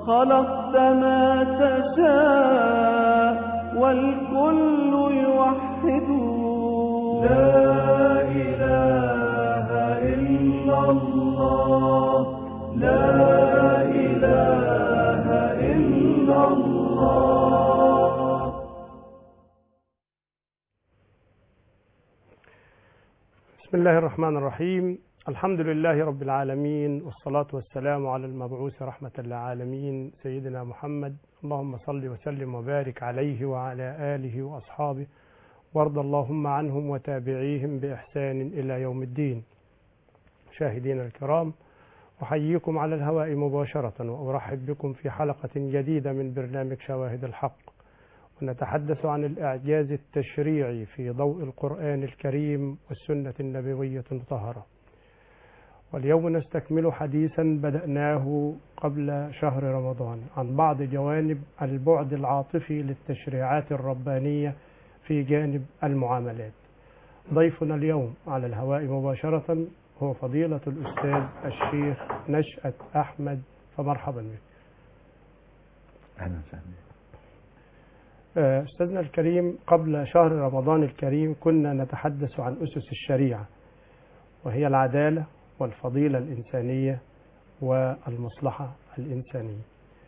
خلقت ما تشاء والكل يوحد لا إله إلا الله لا إله إلا الله. بسم الله الرحمن الرحيم. الحمد لله رب العالمين، والصلاة والسلام على المبعوث رحمة للعالمين سيدنا محمد. اللهم صل وسلم وبارك عليه وعلى آله وأصحابه، وارض اللهم عنهم وتابعيهم بإحسان إلى يوم الدين. مشاهدينا الكرام، أحييكم على الهواء مباشرة وأرحب بكم في حلقة جديدة من برنامج شواهد الحق، ونتحدث عن الإعجاز التشريعي في ضوء القرآن الكريم والسنة النبوية المطهرة. واليوم نستكمل حديثا بدأناه قبل شهر رمضان عن بعض جوانب البعد العاطفي للتشريعات الربانية في جانب المعاملات. ضيفنا اليوم على الهواء مباشرة هو فضيلة الأستاذ الشيخ نشأت أحمد، فمرحبا بك. أهلا وسهلا. أستاذنا الكريم، قبل شهر رمضان الكريم كنا نتحدث عن أسس الشريعة، وهي العدالة والفضيلة الإنسانية والمصلحة الإنسانية.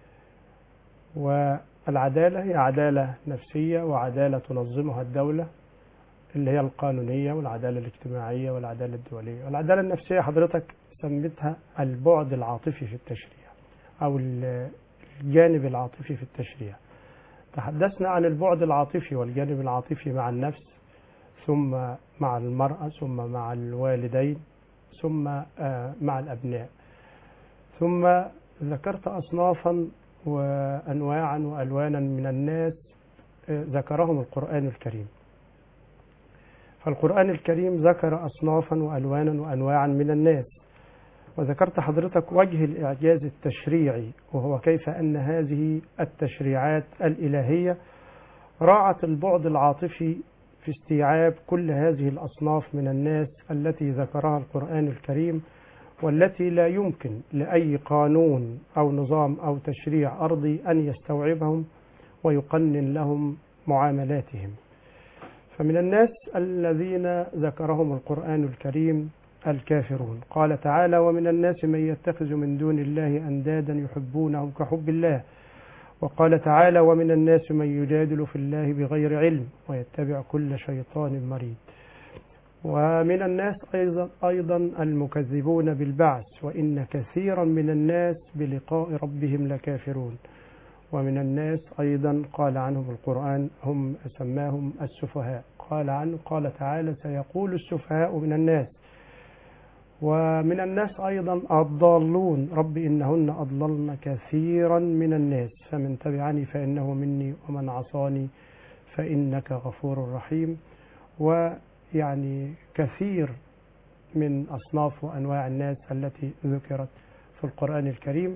والعدالة هي عدالة نفسية وعدالة تنظمها الدولة اللي هي القانونية، والعدالة الاجتماعية والعدالة الدولية. والعدالة النفسية حضرتك سميتها البعد العاطفي في التشريع أو الجانب العاطفي في التشريع. تحدثنا عن البعد العاطفي والجانب العاطفي مع النفس، ثم مع المرأة، ثم مع الوالدين، ثم مع الأبناء، ثم ذكرت أصنافا وأنواعا وألوانا من الناس ذكرهم القرآن الكريم. فالقرآن الكريم ذكر أصنافا وألوانا وأنواعا من الناس، وذكرت حضرتك وجه الإعجاز التشريعي، وهو كيف أن هذه التشريعات الإلهية راعت البعد العاطفي في استيعاب كل هذه الأصناف من الناس التي ذكرها القرآن الكريم، والتي لا يمكن لأي قانون أو نظام أو تشريع أرضي أن يستوعبهم ويقنن لهم معاملاتهم. فمن الناس الذين ذكرهم القرآن الكريم الكافرون. قال تعالى: ومن الناس من يتخذ من دون الله أندادا يحبونهم كحب الله. وقال تعالى: ومن الناس من يجادل في الله بغير علم ويتبع كل شيطان مريد. ومن الناس أيضا المكذبون بالبعث، وإن كثيرا من الناس بلقاء ربهم لكافرون. ومن الناس أيضا قال عنهم القرآن هم سماهم السفهاء. قال تعالى: سيقول السفهاء من الناس. ومن الناس أيضا الضالون، رب إنهن أضللن كثيرا من الناس، فمن تبعني فإنه مني ومن عصاني فإنك غفور رحيم. ويعني كثير من أصناف وأنواع الناس التي ذكرت في القرآن الكريم.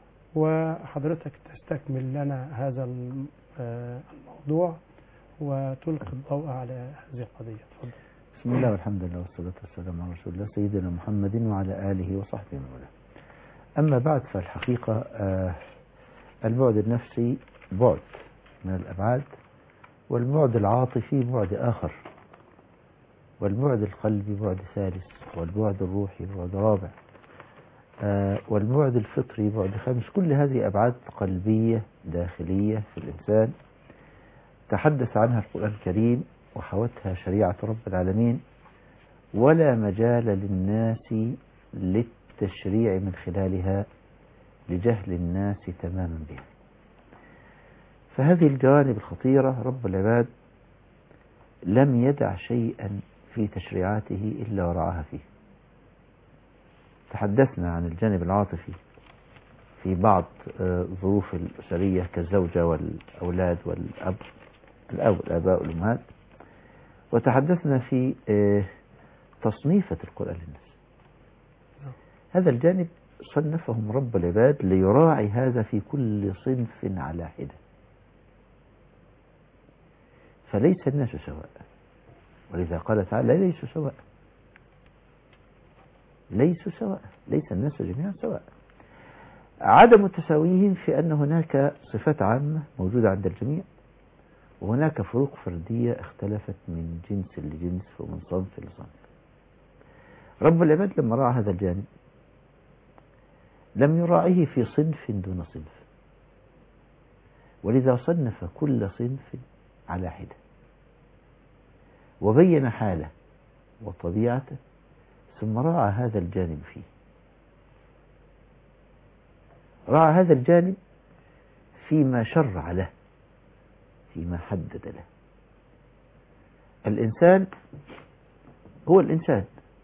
وحضرتك تستكمل لنا هذا الموضوع وتلقي الضوء على هذه القضية. تفضل. بسم الله والحمد لله والصلاة والسلام على رسول الله سيدنا محمد وعلى آله وصحبه ومن. أما بعد، فالحقيقة البعد النفسي بعد من الأبعاد، والبعد العاطفي بعد آخر، والبعد القلبي بعد ثالث، والبعد الروحي بعد رابع، والبعد الفطري بعد خامس. كل هذه أبعاد قلبية داخلية في الإنسان تحدث عنها القرآن الكريم وحوتها شريعة رب العالمين، ولا مجال للناس للتشريع من خلالها لجهل الناس تماما بها. فهذه الجوانب الخطيرة رب العباد لم يدع شيئا في تشريعاته إلا ورعاها فيه. تحدثنا عن الجانب العاطفي في بعض ظروف الأسرية كالزوجة والأولاد والأب، الآباء والأمهات، وتحدثنا في تصنيفة القرآن للناس. هذا الجانب صنفهم رب العباد ليراعي هذا في كل صنف على حدة، فليس الناس سواء، ولذا قال تعالى: ليسوا سواء، ليسوا سواء، ليس الناس جميعا سواء. عدم تساويهم في أن هناك صفات عامة موجودة عند الجميع، وهناك فروق فردية اختلفت من جنس لجنس ومن صنف لصنف. رب العباد لما راعى هذا الجانب لم يراعيه في صنف دون صنف، ولذا صنف كل صنف على حدة، وبين حاله وطبيعته، ثم راعى هذا الجانب فيه. راعى هذا الجانب فيما شرع له، فيما حدد له. الإنسان هو الإنسان،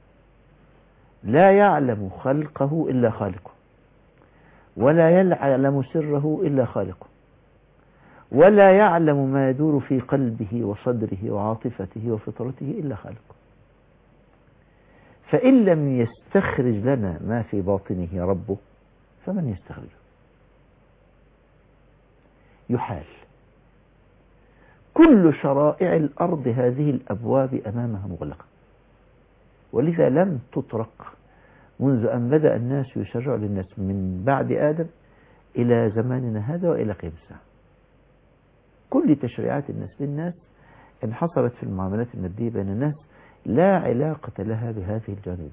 لا يعلم خلقه إلا خالقه، ولا يعلم سره إلا خالقه، ولا يعلم ما يدور في قلبه وصدره وعاطفته وفطرته إلا خالقه. فإن لم يستخرج لنا ما في باطنه ربه، فمن يستخرجه؟ يحال. كل شرائع الأرض هذه الأبواب أمامها مغلقة، ولذا لم تطرق منذ أن بدأ الناس يشرعوا للناس من بعد آدم إلى زماننا هذا وإلى قيام الساعة. كل تشريعات الناس للناس انحصرت في المعاملات المادية بين الناس، لا علاقة لها بهذه الجانبات.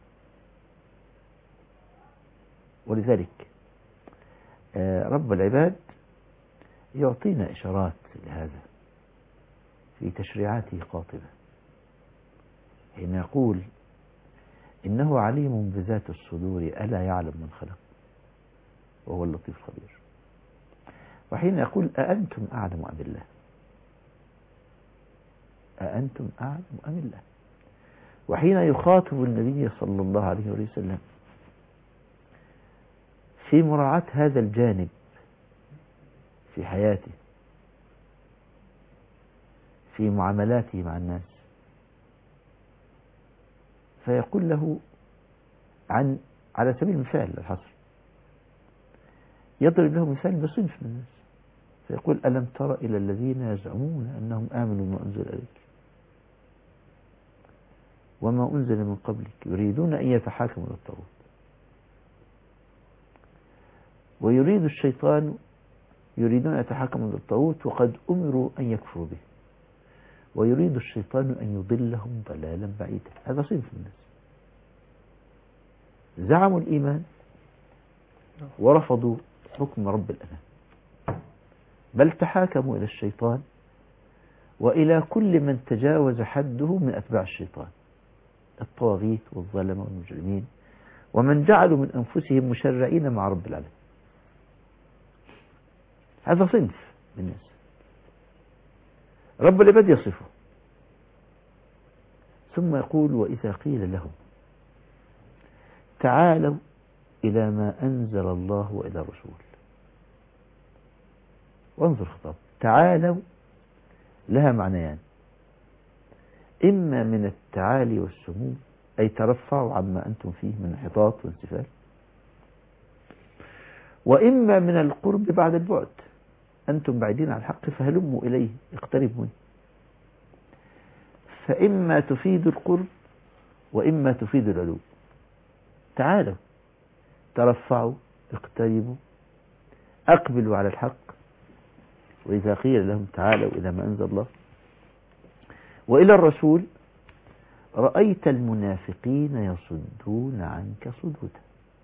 ولذلك رب العباد يعطينا إشارات لهذا في تشريعاته قاطبة، حين يقول إنه عليم بذات الصدور ألا يعلم من خلق وهو اللطيف الخبير. وحين يقول أأنتم أعلم أم الله، أأنتم أعلم أم الله. وحين يخاطب النبي صلى الله عليه وسلم في مراعاة هذا الجانب في حياته، في معاملاته مع الناس، فيقول له على سبيل المثال الحصر، يضرب له مثال بصنف من الناس فيقول ألم تر إلى الذين يزعمون أنهم آمنوا بما أنزل إليك وما أنزل من قبلك يريدون أن يتحاكموا إلى الطاغوت ويريد الشيطان يريدون أن يتحاكموا إلى الطاغوت وقد أمروا أن يكفروا به ويريد الشيطان أن يضلهم ضلالا بعيدا. هذا صنف من الناس زعموا الإيمان ورفضوا حكم رب الأنام، بل تحاكموا إلى الشيطان وإلى كل من تجاوز حده من أتباع الشيطان، الطواغيت والظلمة والمجرمين، ومن جعلوا من أنفسهم مشرعين مع رب العالمين. هذا صنف من الناس رب العباد يصفه، ثم يقول وإذا قيل لهم تعالوا إلى ما أنزل الله وإلى الرسول. وانظر خطاب تعالوا لها معنيان، إما من التعالي والسمو أي ترفعوا عما أنتم فيه من انحطاط وانسفال، وإما من القرب بعد البعد، أنتم بعيدين عن الحق فهلموا إليه اقتربوا منه، فإما تفيد القرب وإما تفيد العلو. تعالوا ترفعوا اقتربوا أقبلوا على الحق. وإذا قيل لهم تعالوا إلى ما أنزل الله وإلى الرسول رأيت المنافقين يصدون عنك صدودا.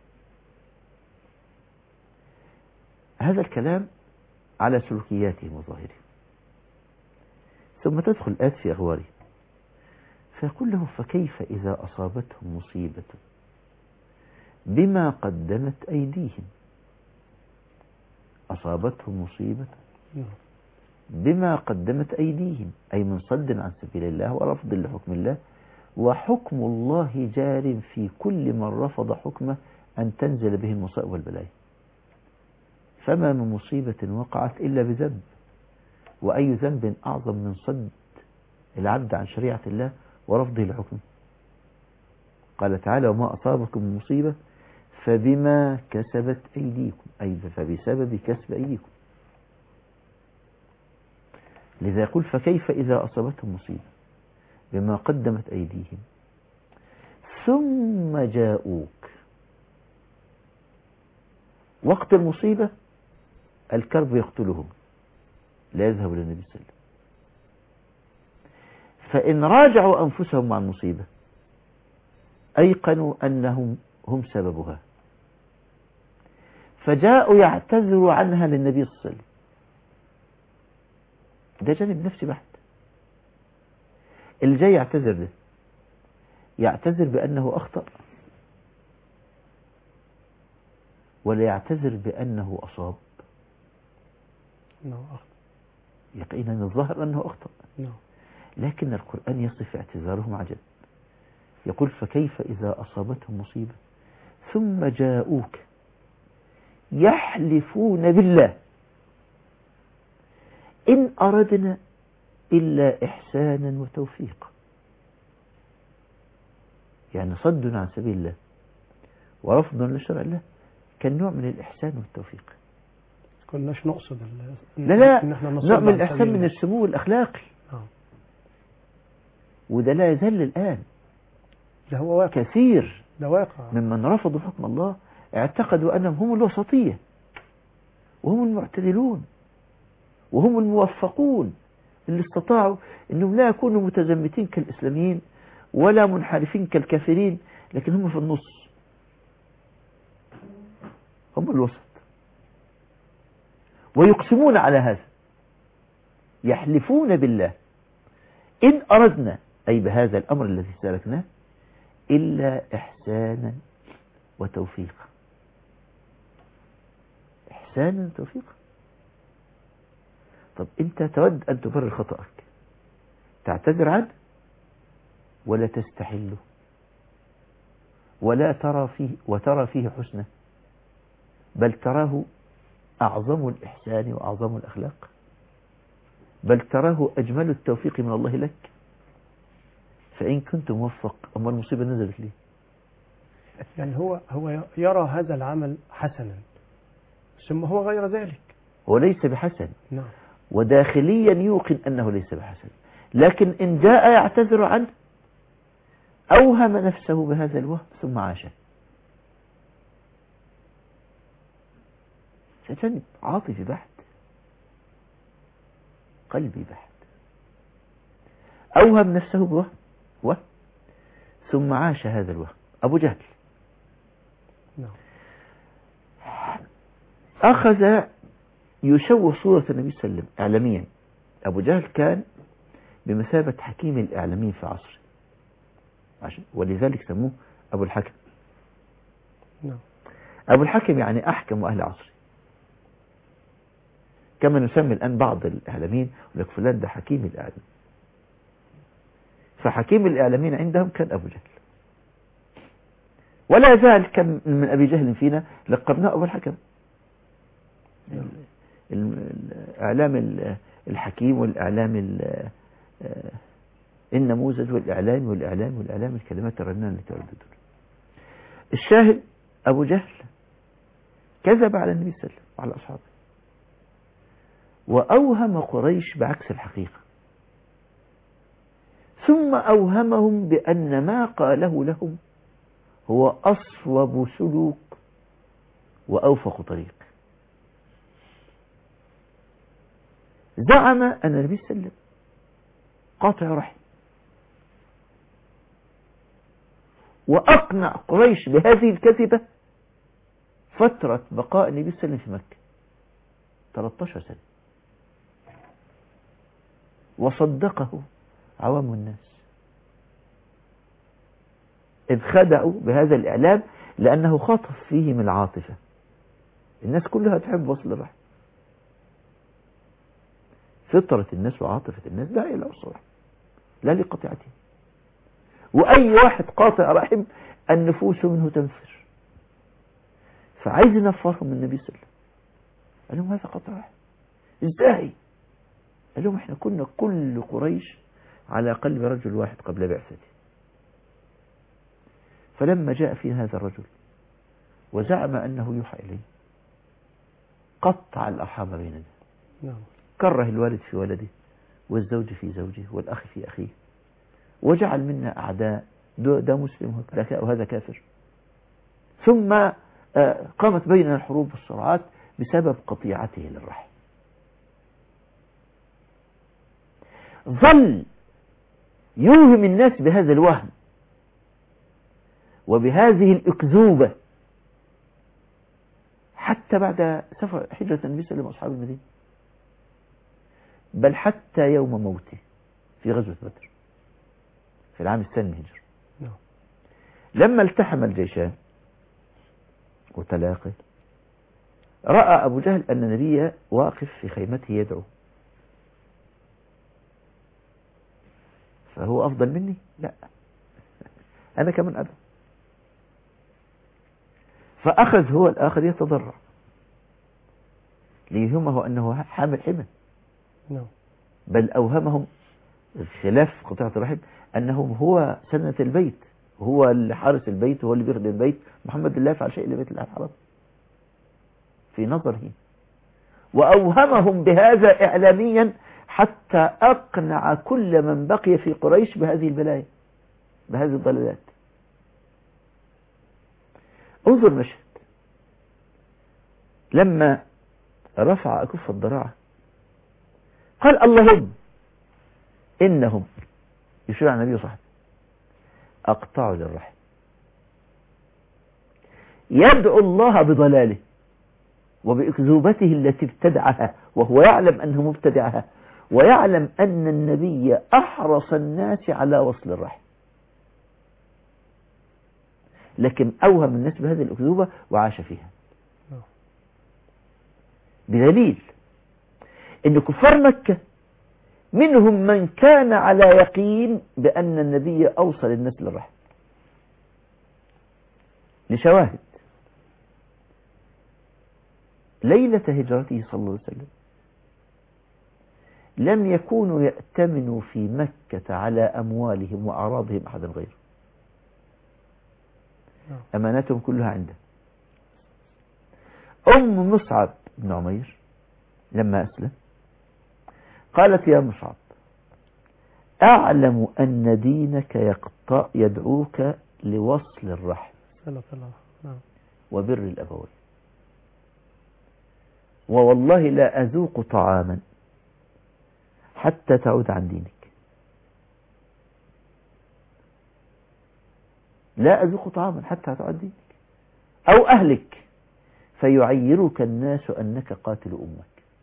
هذا الكلام على سلوكياتهم وظاهرهم، ثم تدخل الآيات في أغوارهم فيقول له فكيف إذا أصابتهم مصيبة بما قدمت أيديهم. أصابتهم مصيبة بما قدمت أيديهم أي من صد عن سبيل الله ورفض لحكم الله، وحكم الله جار في كل من رفض حكمه أن تنزل به المصائب والبلايا. فما من مصيبة وقعت إلا بذنب، وأي ذنب أعظم من صد العبد عن شريعة الله ورفضه لحكمه. قال تعالى وما أصابكم من مصيبة فبما كسبت أيديكم أي فبسبب كسب أيديكم. لذا يقول فكيف إذا أصابتهم مصيبة بما قدمت أيديهم ثم جاءوك وقت المصيبة الكرب يقتلهم، لا يذهب للنبي صلى الله عليه وسلم. فإن راجعوا أنفسهم مع المصيبة أيقنوا أنهم هم سببها، فجاءوا يعتذروا عنها للنبي صلى الله عليه وسلم. ده جانب نفسي بحت. اللي جاي يعتذر ده يعتذر بأنه أخطأ ولا يعتذر بأنه أصاب؟ نعم أخطأ. يقينا الظاهر أنه أخطأ. نعم. لكن القرآن يصف اعتذارهم عجب، يقول فكيف إذا أصابتهم مصيبة ثم جاءوك يحلفون بالله إن أردنا إلا إحسانا وتوفيقا. يعني صد عن سبيل الله ورفض لشرع الله كان نوع من الإحسان والتوفيق. كناش نقصد لا إن احنا نوع من الإحسان من السمو الأخلاقي. وده لا يزال الآن. ده هو واقع. كثير ده واقع. ممن رفضوا حكم الله اعتقدوا أنهم هم الوسطية وهم المعتدلون وهم الموفقون اللي استطاعوا أنهم لا يكونوا متزمتين كالإسلاميين ولا منحرفين كالكافرين، لكن هم في النص، هم الوسط. ويقسمون على هذا، يحلفون بالله إن أردنا، أي بهذا الأمر الذي سلكناه، إلا إحسانا وتوفيقا. إحسانا وتوفيقا. طب أنت تود أن تبرر خطأك، تعتذر عنه ولا تستحله ولا ترى فيه حسنه، بل تراه أعظم الإحسان وأعظم الأخلاق، بل تراه أجمل التوفيق من الله لك. فإن كنت موفق أما المصيبة نزلت لي. يعني هو يرى هذا العمل حسنا ثم هو غير ذلك، هو ليس بحسن. نعم. وداخليا يوقن أنه ليس بحسن، لكن إن جاء يعتذر عنه أوهم نفسه بهذا الوهم ثم عاشه. جانب عاطفي بحت، قلبي بحت. أوهم نفسه بوهم ثم عاش هذا الوهم. أبو جهل نعم. أخذ يشوه صورة النبي صلى الله عليه وسلم إعلاميا. أبو جهل كان بمثابة حكيم الإعلاميين في عصره، ولذلك سموه أبو الحكم. نعم. أبو الحكم يعني أحكم أهل عصره، كما نسمي الآن بعض الإعلاميين ولك فلان ده حكيم الإعلام. فحكيم الإعلاميين عندهم كان أبو جهل، ولا زال كم من أبي جهل فينا لقبناه أبو الحكم. الإعلام الحكيم والإعلام النموذج والإعلام الكلمات الرنانة اللي ترددون. الشاهد أبو جهل كذب على النبي صلى الله عليه وسلم وعلى أصحابه، وأوهم قريش بعكس الحقيقة، ثم أوهمهم بأن ما قاله لهم هو أصوب سلوك وأوفق طريق. زعم أن النبي صلى الله عليه وسلم قاطع رحم، وأقنع قريش بهذه الكذبة فترة بقاء النبي صلى الله عليه وسلم في مكة 13 سنة، وصدقه عوام الناس، إذ خدعوا بهذا الإعلام لأنه خاطف فيهم العاطفة. الناس كلها تحب وصل الرحم، فطرة الناس وعاطفة الناس داعية إلى وصل الرحم لا لقطيعته. وأي واحد قاطع رحم النفوس منه تنفر، فعايز ينفرهم من النبي صلى الله عليه وسلم. قال لهم هذا قاطع رحم ازاي؟ قال لهم احنا كنا كل قريش على قلب رجل واحد قبل بعثته، فلما جاء في هذا الرجل وزعم أنه يوحى إليه قطع الأرحام بيننا. نعم. كره الوالد في ولده والزوج في زوجه والأخ في أخيه، وجعل منا أعداء، ده مسلم وهذا كافر. ثم قامت بيننا الحروب والصراعات بسبب قطيعته للرحم. ظل يوهم الناس بهذا الوهم وبهذه الأكذوبة حتى بعد سفر هجرة النبي صلى الله عليه وسلم وأصحاب المدينة، بل حتى يوم موته في غزوة بدر في العام الثاني من الهجرة، لما التحم الجيشان وتلاقي، رأى أبو جهل أن النبي واقف في خيمته يدعو، فهو أفضل مني؟ لا، أنا كمان أدعو. فأخذ هو الآخر يتضرع ليهمه أنه حامل حمى، بل أوهمهم خلاف قطيعة الرحم أنه هو سنة البيت، هو اللي حارس البيت، وهو اللي بيخدم البيت، محمد لا يفعل شيء لبيت الله الحرام في نظره، وأوهمهم بهذا إعلاميا حتى أقنع كل من بقي في قريش بهذه البلايا، بهذه الضلالات. انظر مشهد لما رفع أكف الضراعة قال اللهم إنهم، يشير على النبي وصحبه، أقطعوا للرحم، يدعو الله بضلاله وبأكذوبته التي ابتدعها، وهو يعلم أنه مبتدعها، ويعلم أن النبي أحرص الناس على وصل الرحم، لكن أوهم الناس بهذه الأكذوبة وعاش فيها، بدليل أن كفار مكة منهم من كان على يقين بأن النبي أوصل الناس للرحم لشواهد. ليلة هجرته صلى الله عليه وسلم لم يكونوا يأتمنوا في مكة على أموالهم وأعراضهم أحدا غيره، أماناتهم كلها عنده. أم مصعب بن عمير لما أسلم قالت يا مصعب أعلم أن دينك يدعوك لوصل الرحم وبر الأبوين، ووالله لا أذوق طعاما حتى تعود عن دينك، لا أذوق طعاما حتى تعود عن دينك أو أهلك فيعيرك الناس أنك قاتل أمك.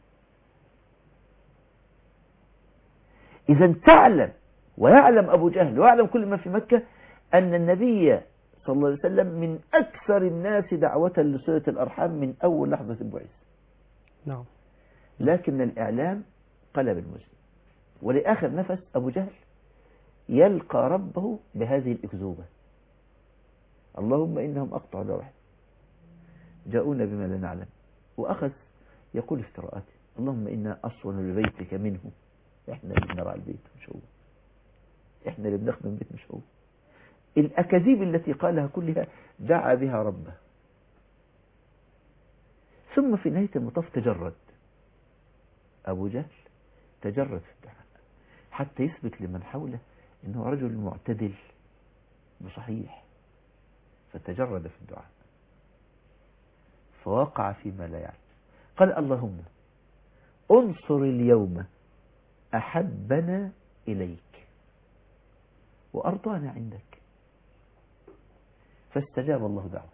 إذا تعلم ويعلم أبو جهل ويعلم كل ما في مكة أن النبي صلى الله عليه وسلم من أكثر الناس دعوة لصلة الأرحام من أول لحظة البعث. نعم. لكن الإعلام قلب المسلم، ولآخر نفس أبو جهل يلقى ربه بهذه الأكذوبة، اللهم إنهم أقطعوا الرحم، جاءونا بما لا نعلم، وأخذ يقول افتراءات، اللهم إنا أصون لبيتك منه، إحنا اللي بنرعى البيت مش هو، إحنا اللي بنخدم البيت مش هو. الأكاذيب التي قالها كلها دعا بها ربه، ثم في نهاية المطاف تجرد أبو جهل، تجرد في الدعاء حتى يثبت لمن حوله إنه رجل معتدل بصحيح، فتجرد في الدعاء فوقع فيما لا يعلم. قال اللهم انصر اليوم أحبنا إليك وأرضانا عندك، فاستجاب الله دعوته،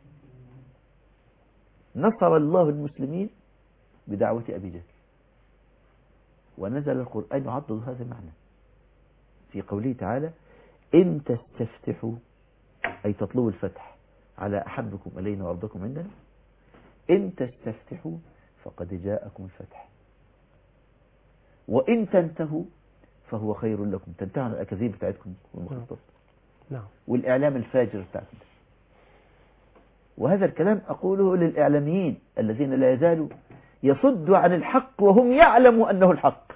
نصر الله المسلمين بدعوة أبي جهل، ونزل القرآن يعضد هذا المعنى في قوله تعالى إن تستفتحوا أي تطلبوا الفتح على أحبكم إلينا وأرضكم عندنا، إن تستفتحوا فقد جاءكم الفتح، وإن تنتهوا فهو خير لكم. تنتهوا عن الأكاذيب بتاعتكم والمخططات والإعلام الفاجر بتاعكم. وهذا الكلام أقوله للإعلاميين الذين لا يزالوا يصدوا عن الحق وهم يعلموا أنه الحق.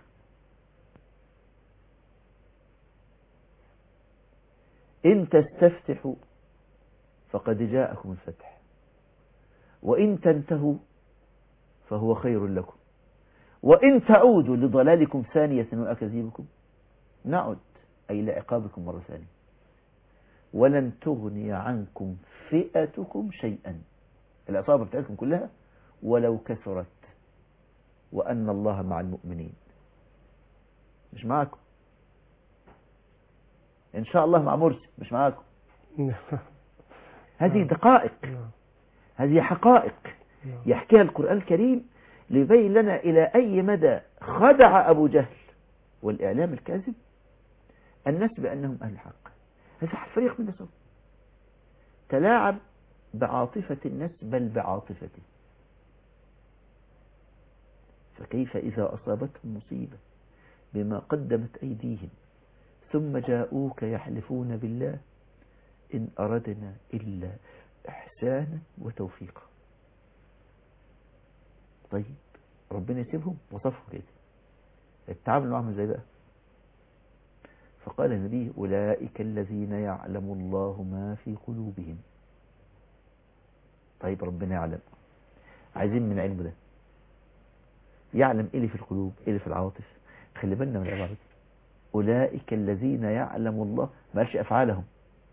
إن تستفتحوا فقد جاءكم الفتح، وإن تنتهوا فهو خير لكم، وإن تعودوا لضلالكم ثانية وأكاذيبكم نعد أي لعقابكم مرة ثانية، ولن تغني عنكم فئتكم شيئا العصابة بتاعتكم كلها ولو كثرت وأن الله مع المؤمنين. مش معاكم إن شاء الله، مع مرسي مش معاكم. هذه دقائق، هذه حقائق يحكيها القرآن الكريم ليبين لنا إلى أي مدى خدع أبو جهل والإعلام الكاذب الناس بأنهم أهل الحق. هذا فريق من الناس تلاعب بعاطفة الناس بل بعاطفته. فكيف إذا أصابتهم مصيبة بما قدمت أيديهم ثم جاءوك يحلفون بالله إن أردنا إلا إحسانا وتوفيقا. طيب ربنا يسيبهم؟ وصفهم كده، التعامل معهم ازاي بقى؟ فقال النبي أولئك الذين يعلم الله ما في قلوبهم. طيب ربنا يعلم، عايزين من علمه ده يعلم ايه اللي في القلوب، ايه اللي في العواطف. خلي بالنا من العبارة. أولئك الذين يعلم الله، ما قالش أفعالهم،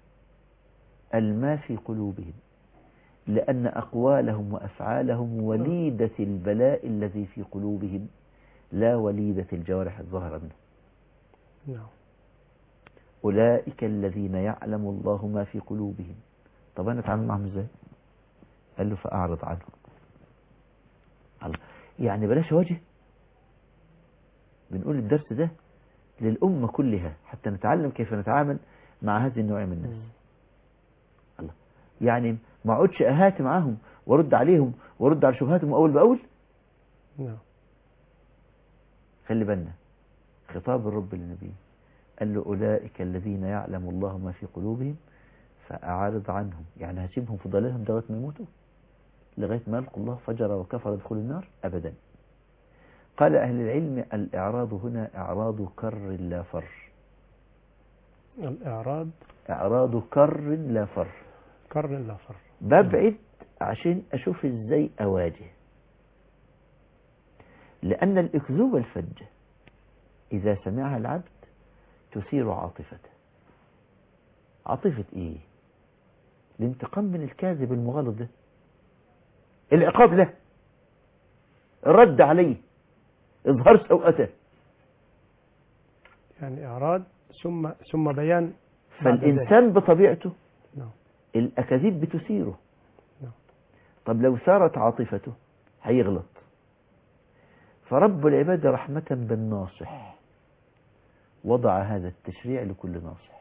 ما في قلوبهم، لأن أقوالهم وأفعالهم وليدة البلاء الذي في قلوبهم لا وليدة الجوارح الظاهرة منه. أولئك الذين يعلم الله ما في قلوبهم. طب أنا أتعامل معهم إزاي؟ قال له فأعرض عنهم. الله، يعني بلاش وجه. بنقول الدرس ده للأمة كلها حتى نتعلم كيف نتعامل مع هذه النوع من الناس. الله، يعني ما اقعدش اهاتي معاهم وارد عليهم وارد على شبهاتهم اول باول. خلي بالنا، خطاب الرب للنبي قال له أولئك الذين يعلم الله ما في قلوبهم فأعرض عنهم. يعني هسيبهم في ضلالهم لغاية ما يموتوا، لغاية ما يلقوا الله فجر وكفر دخول النار؟ أبدا. قال أهل العلم الإعراض هنا إعراض كر لا فر. الإعراض إعراض كر لا فر. كر لا فر. ببعد عشان أشوف إزاي أواجه. لأن الأكذوبة الفجة إذا سمعها العبد تثير عاطفته. عاطفة إيه؟ الانتقام من الكاذب المغلط ده، العقاب له، الرد عليه، إظهار سوءته. يعني إعراض ثم بيان. فالإنسان بطبيعته الأكاذيب بتثيره. طب لو ثارت عاطفته هيغلط. فرب العباد رحمة بالناصح وضع هذا التشريع لكل ناصح،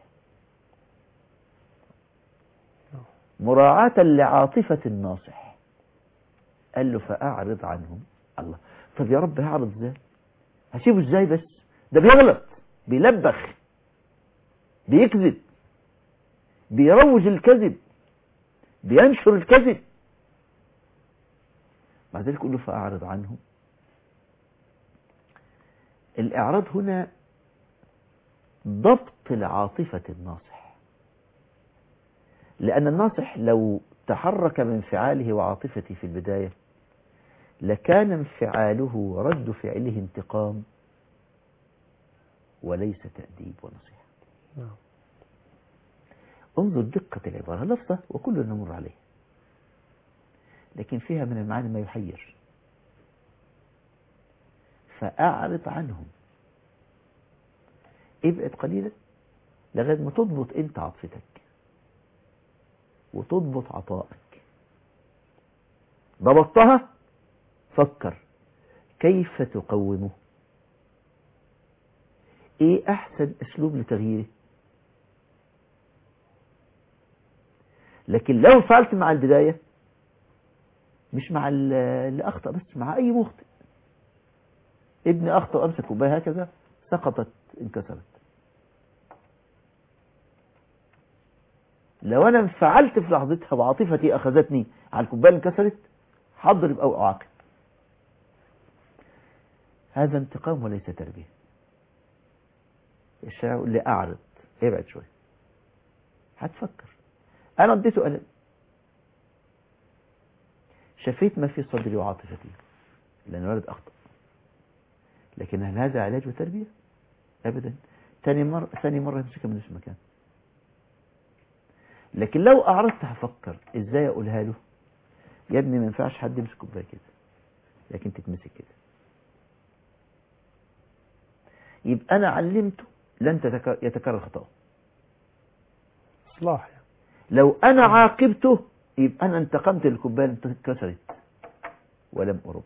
مراعاة لعاطفة الناصح. قال له فأعرض عنهم. الله، طب يا رب هعرض ازاي؟ هسيبه ازاي؟ بس ده بيغلط، بيلبخ، بيكذب، بيروج الكذب، بينشر الكذب. مع ذلك يقول له فأعرض عنهم. الإعراض هنا ضبط العاطفة الناصح، لأن الناصح لو تحرك من انفعاله وعاطفته في البداية لكان انفعاله رد فعله انتقام وليس تأديب ونصيحة. انظر دقة العبارة، لفظة وكلنا نمر عليه لكن فيها من المعاني ما يحير. فأعرض عنهم، ابعد قليلا لغاية ما تضبط انت عاطفتك وتضبط عطائك. ضبطتها، فكر كيف تقومه، ايه احسن اسلوب لتغييره. لكن لو فعلت مع البداية، مش مع اللي اخطأ بس، مع اي مخطئ. ابني اخطأ امسك كوبايه هكذا سقطت انكسرت. لو انا انفعلت في لحظتها وعاطفتي اخذتني على الكوبايه اللي انكسرت هضرب او اعاقب. هذا انتقام وليس تربيه. الشارع يقول لي اعرض، ابعد شويه. هتفكر انا اديته قلم، شفيت ما في صدري وعاطفتي لان الولد اخطأ، لكن هل هذا علاج وتربيه؟ ابدا. ثاني مرة يمسكها من نفس المكان. لكن لو اعرضت هفكر ازاي اقولها له يا ابني ما ينفعش حد يمسك كوبايه كده، لكن تتمسك كده. يبقى انا علمته لن يتكرر خطأه. إصلاح يعني. لو انا عاقبته يبقى انا انتقمت للكوبايه اللي اتكسرت ولم اربي.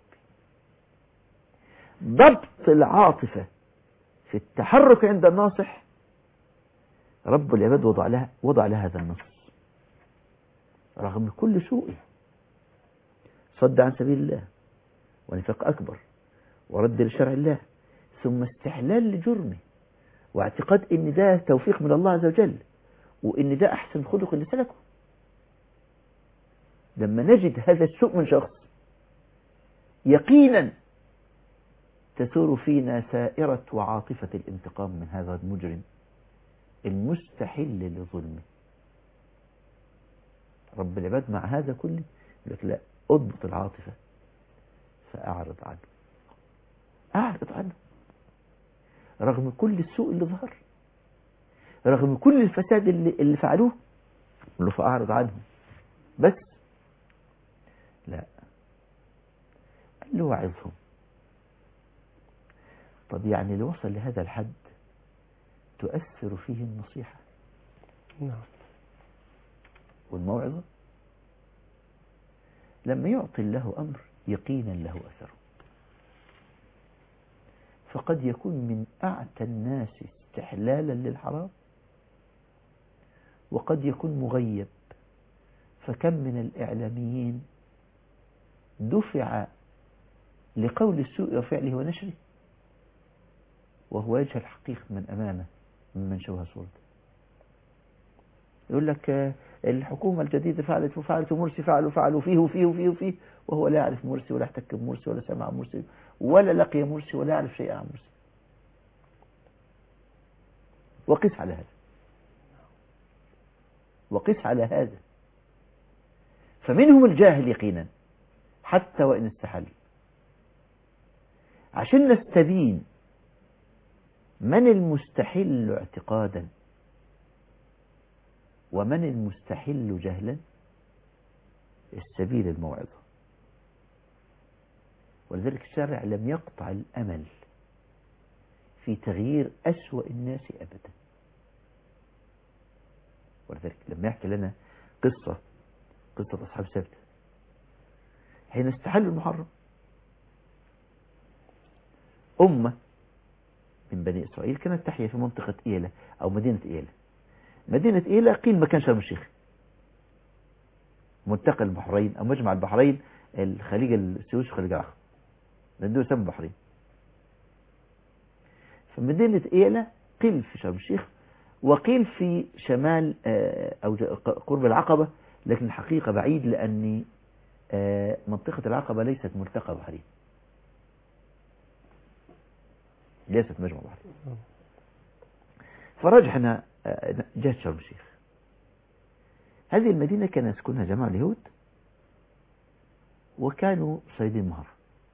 ضبط العاطفه في التحرك عند الناصح رب العباد وضع لها هذا النص رغم كل سوء، صد عن سبيل الله ونفاق أكبر ورد لشرع الله، ثم استحلال لجرمه واعتقاد ان ده توفيق من الله عز وجل وان ده احسن خلق اللي سلكه. لما نجد هذا السوء من شخص يقينا تثور فينا سائرة وعاطفة الانتقام من هذا المجرم المستحل لظلمه. رب العباد مع هذا كله يقول لك لا، اضبط العاطفة فأعرض عنه. أعرض عنه رغم كل السوء اللي ظهر، رغم كل الفساد اللي فعلوه، قل له فأعرض عنه بس. لا، قال له وعظهم. طب يعني اللي وصل لهذا الحد تؤثر فيه النصيحة نعم. والموعظة. لما يعطي الله أمر يقينا له أثره، فقد يكون من أعتى الناس استحلالا للحرام وقد يكون مغيب. فكم من الإعلاميين دفع لقول السوء وفعله ونشره وهو يجهل الحقيقة من أمامه ممن شوه صورته. يقول لك الحكومة الجديدة فعلت وفعلت، ومرسي فعلوا فيه وفيه وفيه وفيه، وهو لا يعرف مرسي ولا احتك بمرسي ولا سمع مرسي ولا لقي مرسي ولا يعرف شيء عن مرسي. وقس على هذا، وقس على هذا. فمنهم الجاهل يقينا حتى وإن استحل. عشان نستبين من المستحل اعتقادا ومن المستحل جهلا، السبيل الموعظة. ولذلك الشارع لم يقطع الأمل في تغيير أسوأ الناس أبدا. ولذلك لما يحكي لنا قصة أصحاب السبت حين استحلوا المحرم، أمة من بني إسرائيل كانت تحيا في منطقة إيلة أو مدينة إيلة. مدينة إيلة قيل مكان شرم الشيخ، ملتقى البحرين أو مجمع البحرين، الخليج السويس وخليج العقبة، لأنه يسمى البحرين. فمدينة إيلة قيل في شرم الشيخ وقيل في شمال أو قرب العقبة، لكن الحقيقة بعيد لأن منطقة العقبة ليست ملتقى بحرين، ليست مجمع بحرين. فرجحنا جهة شرم الشيخ. هذه المدينة كان يسكنها جماعة اليهود وكانوا صيادين مهر.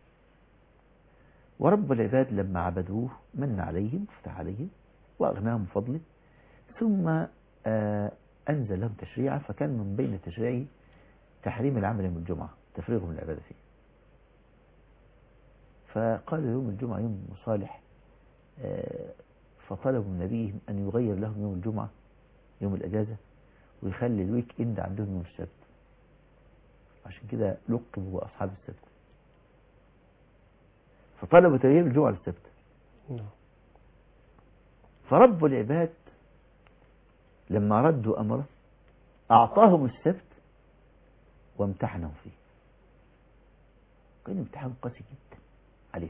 ورب العباد لما عبدوه من عليهم وفتح عليهم وأغناهم فضله، ثم أنزل لهم تشريعا، فكان من بين التشريع تحريم العمل يوم الجمعة، تفريغهم من العبادة فيه. فقالوا يوم الجمعة يوم صالح، فطلبوا من نبيهم أن يغير لهم يوم الجمعة يوم الأجازة ويخلي الويك إند عندهم يوم السبت، عشان كده لقبوا أصحاب السبت. فطلبوا تغيير الجمعة للسبت. فرب العباد لما ردوا أمره أعطاهم السبت وامتحنهم فيه. كان امتحان قاسي جدا عليهم.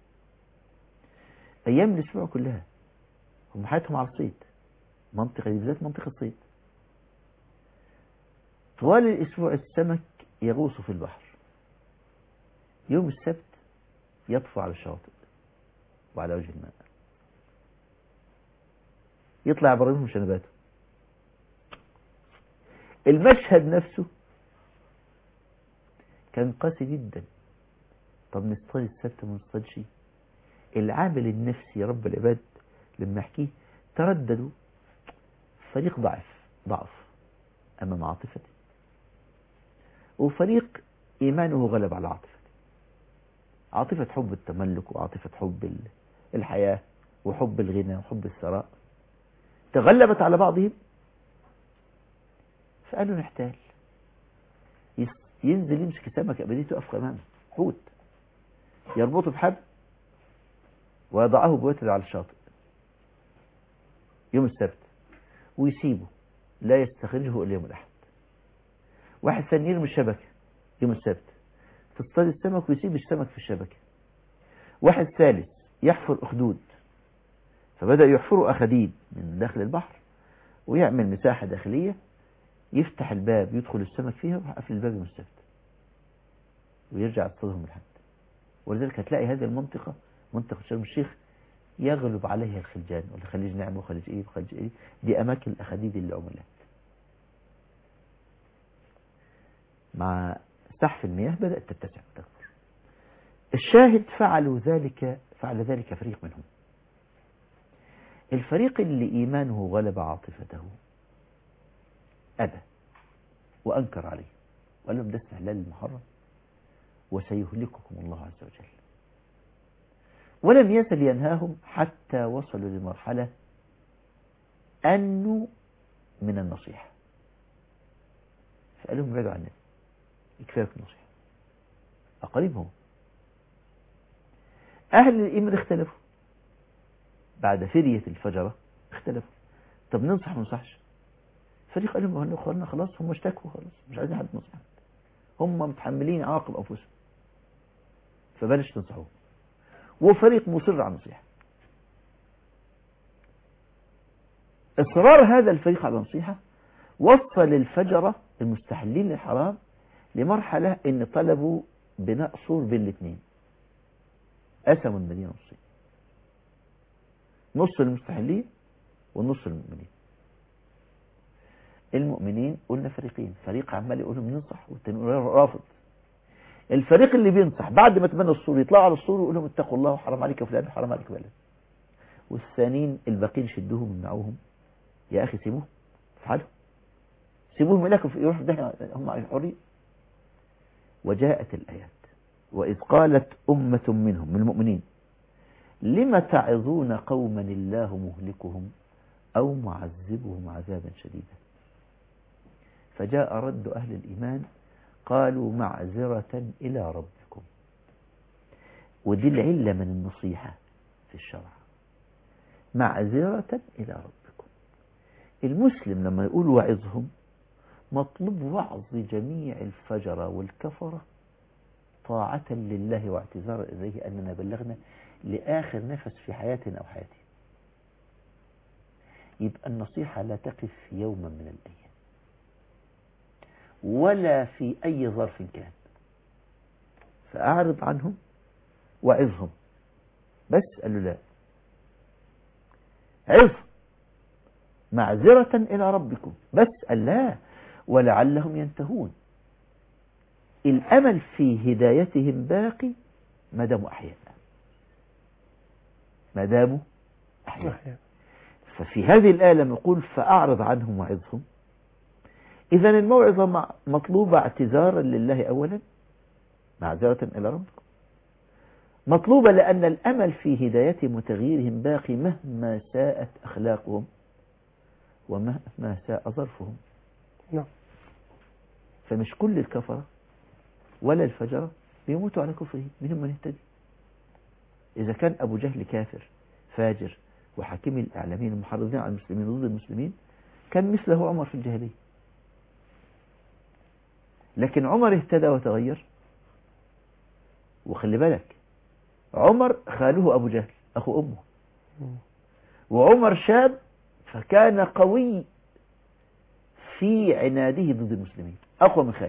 أيام الأسبوع كلها هم حياتهم على الصيد، منطقة دي بالذات منطقة صيد. طوال الأسبوع السمك يغوص في البحر، يوم السبت يطفو على الشاطئ وعلى وجه الماء، يطلع يبرمهم شنباته. المشهد نفسه كان قاسي جدا. طب نصطاد السبت وما نصطادش؟ العامل النفسي رب العباد لما يحكيه ترددوا. فريق ضعف أمام عاطفته، وفريق إيمانه غلب على عاطفته، عاطفة حب التملك وعاطفة حب الحياة وحب الغنى وحب الثراء تغلبت على بعضهم، فقالوا نحتال. ينزل يمسك سمكة بديه تقف أمامه، حوت، يربطه بحبل ويضعه بوتر على الشاطئ يوم السبت ويسيبه لا يستخرجه إلا يوم الأحد. واحد ثاني يرمي الشبكة يوم السبت تصطاد السمك ويسيب السمك في الشبكة. واحد ثالث يحفر أخدود، فبدأ يحفروا أخديد من داخل البحر ويعمل مساحة داخلية يفتح الباب يدخل السمك فيها ويقفل الباب يوم السبت ويرجع يصطادهم الحد. ولذلك هتلاقي هذه المنطقة، منطقة شرم الشيخ، يغلب عليها الخلجان ولا خليج نعمة وخليج إيه وخليج إيه، دي أماكن الأخديد اللي عملت. مع سحف المياه بدأت تتسع وتكبر. الشاهد فعل ذلك فريق منهم. الفريق اللي إيمانه غلب عاطفته أبى وأنكر عليه وقال لهم ده استحلال المحرم وسيهلككم الله عز وجل، ولم يزل ينهاهم حتى وصلوا لمرحلة أنوا من النصيحة، فقال لهم ابعدوا عني، يكفيكم النصيحة. أقربهم أهل الإيمان اختلفوا بعد فرية الفجرة، اختلفوا. طب ننصح ما ننصحش؟ فريق قال لهم أخواننا خلاص هم اشتكوا، خلاص مش عايزين حد نصح، هم متحملين عواقب أنفسهم فبلاش تنصحوه. وفريق مصر على النصيحة. إصرار هذا الفريق على النصيحة وصل الفجرة المستحلين للحرام لمرحلة إن طلبوا بناء سور بين الاثنين، قسموا المدينة نصين، نص المستحلين والنص المؤمنين. المؤمنين قلنا فريقين، فريق عمال يقول لهم ننصح والتاني رافض. الفريق اللي بينصح بعد ما تبنى السور يطلعوا على السور ويقول لهم اتقوا الله وحرام عليك يا فلان وحرام عليك فلان. والثانيين الباقيين شدوهم ومنعوهم، يا أخي سيبوهم في حالهم، سيبوهم يلاكوا يروحوا في داهية، هم حرين. وجاءت الآيات وإذ قالت أمة منهم من المؤمنين لم تعظون قوما الله مهلكهم أو معذبهم عذابا شديدا، فجاء رد أهل الإيمان قالوا معذرة إلى ربكم. ودي العلة من النصيحة في الشرع، معذرة إلى ربكم. المسلم لما يقول وعظهم مطلوب وعظ جميع الفجرة والكفرة طاعة لله واعتذارا إليه أننا بلغنا لآخر نفس في حياتنا أو حياتي. يبقى النصيحة لا تقف يوما من الأيام ولا في أي ظرف كان، فأعرض عنهم وعظهم. بس قالوا لا، عظ معذرة إلى ربكم، بس قال لا ولعلهم ينتهون. الأمل في هدايتهم باقي ما داموا أحياء، ما داموا أحياء. ففي هذه الآية لما يقول فأعرض عنهم وعظهم، إذا الموعظة مطلوبة اعتذارا لله أولا، معذرة إلى ربكم، مطلوبة لأن الأمل في هدايتهم وتغييرهم باقي مهما ساءت أخلاقهم ومهما ساء ظرفهم. نعم. فمش كل الكفرة ولا الفجرة بيموتوا على كفرهم، منهم من يهتدي. إذا كان أبو جهل كافر فاجر وحاكم الإعلاميين المحرضين على المسلمين ضد المسلمين كان مثله عمر في الجاهلية، لكن عمر اهتدى وتغير. وخلي بالك عمر خاله أبو جهل أخو أمه، وعمر شاب فكان قوي في عناده ضد المسلمين أقوى من خاله.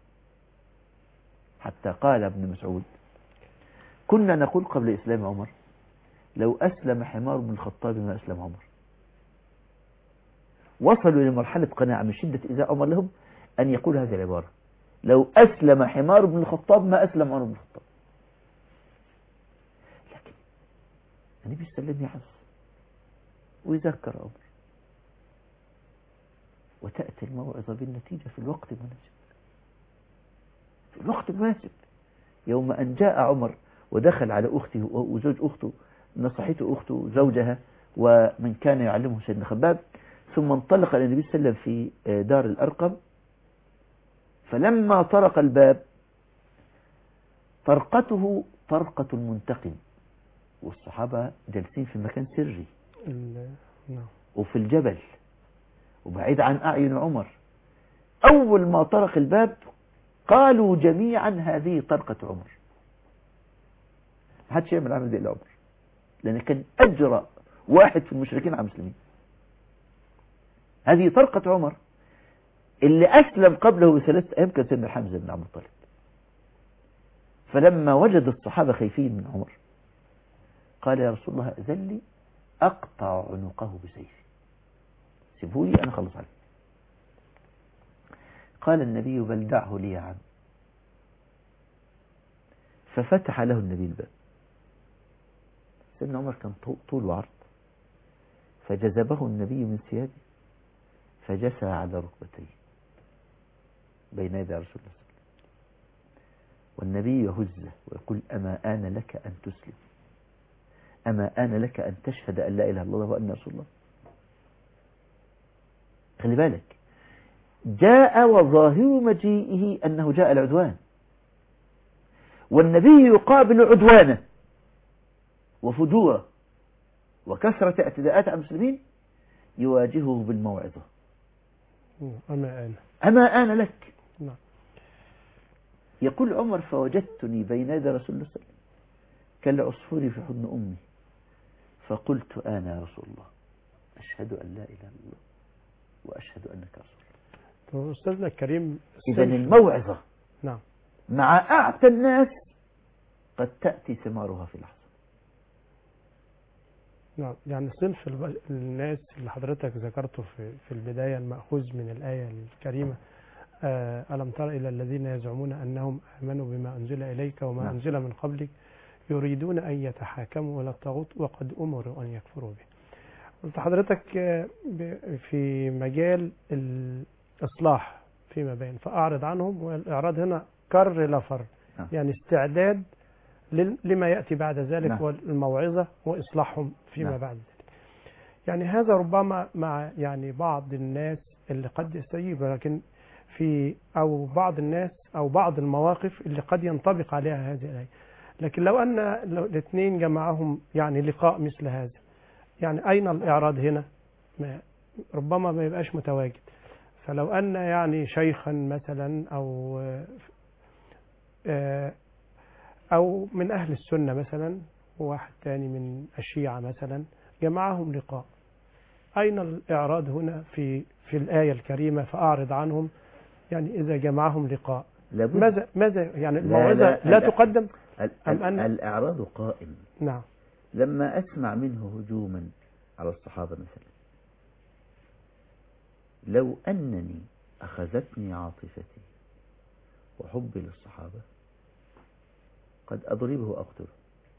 حتى قال ابن مسعود كنا نقول قبل إسلام عمر لو أسلم حمار بن الخطاب ما أسلم عمر. وصلوا لمرحلة قناعة من شدة إيذاء عمر لهم أن يقول هذه العبارة لو أسلم حمار بن الخطاب ما أسلم عمر بن الخطاب. لكن النبي صلى الله عليه وسلم يعظ ويذكر عمر، وتأتي الموعظة بالنتيجة في الوقت المناسب. الوقت مناسب. يوم أن جاء عمر ودخل على أخته وزوج أخته، نصحته أخته زوجها ومن كان يعلمه سيدنا خباب، ثم انطلق إلى النبي صلى الله عليه وسلم في دار الأرقم. فلما طرق الباب طرقته طرقة المنتقم، والصحابة جالسين في مكان سري نعم. وفي الجبل وبعيد عن أعين عمر. أول ما طرق الباب قالوا جميعا هذه طرقة عمر. ما حدش يعمل عمل دي إلا عمر، لأن كان أجرأ واحد في المشركين على المسلمين. هذه طرقة عمر اللي أسلم قبله ب3 أيام كان سيدنا حمزة بن عبد المطلب. فلما وجد الصحابة خايفين من عمر قال يا رسول الله أذن لي أقطع عنقه بسيفي، سيبه لي أنا خلص عليه. قال النبي بل دعه لي يا عم. ففتح له النبي الباب. سيدنا عمر كان طول وعرض، فجذبه النبي من ثيابه فجثى على ركبتيه بين يدي رسول الله، والنبي يهزه ويقول أما آن لك أن تسلم، أما آن لك أن تشهد أن لا إله إلا الله وأن رسول الله. خلي بالك، جاء وظاهر مجيئه أنه جاء العدوان، والنبي يقابل عدوانه وفجوره وكثرة اعتداءات على المسلمين يواجهه بالموعظة. أما آن لك. نعم. يقول عمر فوجدتني بين يدي رسول الله صلى الله عليه وسلم كالعصفور في حضن أمي، فقلت أنا يا رسول الله أشهد أن لا إله إلا الله وأشهد أنك رسول الله. أستاذنا الكريم، إذن الموعظة نعم مع أعتى الناس قد تأتي ثمارها في لحظة. نعم، يعني صنف الناس اللي حضرتك ذكرته في البداية المأخوذ من الآية الكريمة ألم تر إلى الذين يزعمون أنهم آمنوا بما أنزل إليك وما نعم. أنزل من قبلك يريدون أن يتحاكموا إلى الطاغوت وقد أمروا أن يكفروا به. قلت حضرتك في مجال الإصلاح فيما بين فأعرض عنهم، والإعراض هنا كر لا فر، نعم. يعني استعداد لما يأتي بعد ذلك، نعم. والموعظة وإصلاحهم فيما نعم. بعد ذلك. يعني هذا ربما مع يعني بعض الناس اللي قد يستجيب، لكن أو بعض الناس أو بعض المواقف اللي قد ينطبق عليها هذه الآية. لكن لو أن الاثنين جمعهم يعني لقاء مثل هذا، يعني أين الإعراض هنا؟ ربما ما يبقاش متواجد. فلو أن يعني شيخا مثلا أو من أهل السنة مثلا وواحد تاني من الشيعة مثلا جمعهم لقاء، أين الإعراض هنا في الآية الكريمة فأعرض عنهم؟ يعني إذا جمعهم لقاء ماذا يعني الموعظة لا تقدم أم أن الإعراض قائم؟ نعم. لما أسمع منه هجوما على الصحابة مثلا، لو أنني أخذتني عاطفتي وحبي للصحابة قد أضربه وأقتله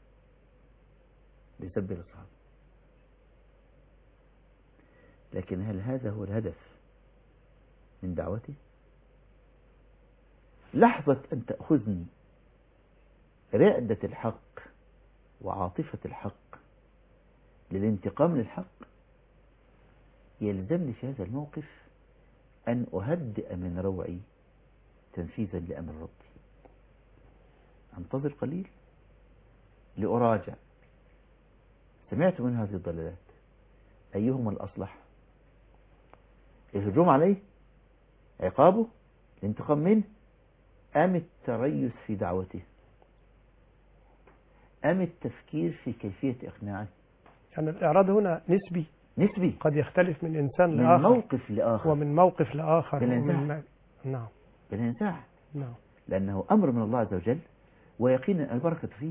بسبب الصحابة. لكن هل هذا هو الهدف من دعوتي؟ لحظة أن تأخذني رعدة الحق وعاطفة الحق للانتقام للحق، يلزمني في هذا الموقف أن أهدئ من روعي تنفيذا لأمر ربي، أنتظر قليل لأراجع. سمعت من هذه الضلالات أيهما الأصلح؟ الهجوم عليه عقابه الانتقام منه، أم التريث في دعوته، أم التفكير في كيفية إقناعه؟ يعني الإعراض هنا نسبي قد يختلف من إنسان لآخر، من موقف لآخر، ومن موقف لآخر نعم، بالانزاع. نعم، لأنه أمر من الله عز وجل، ويقين البركة فيه،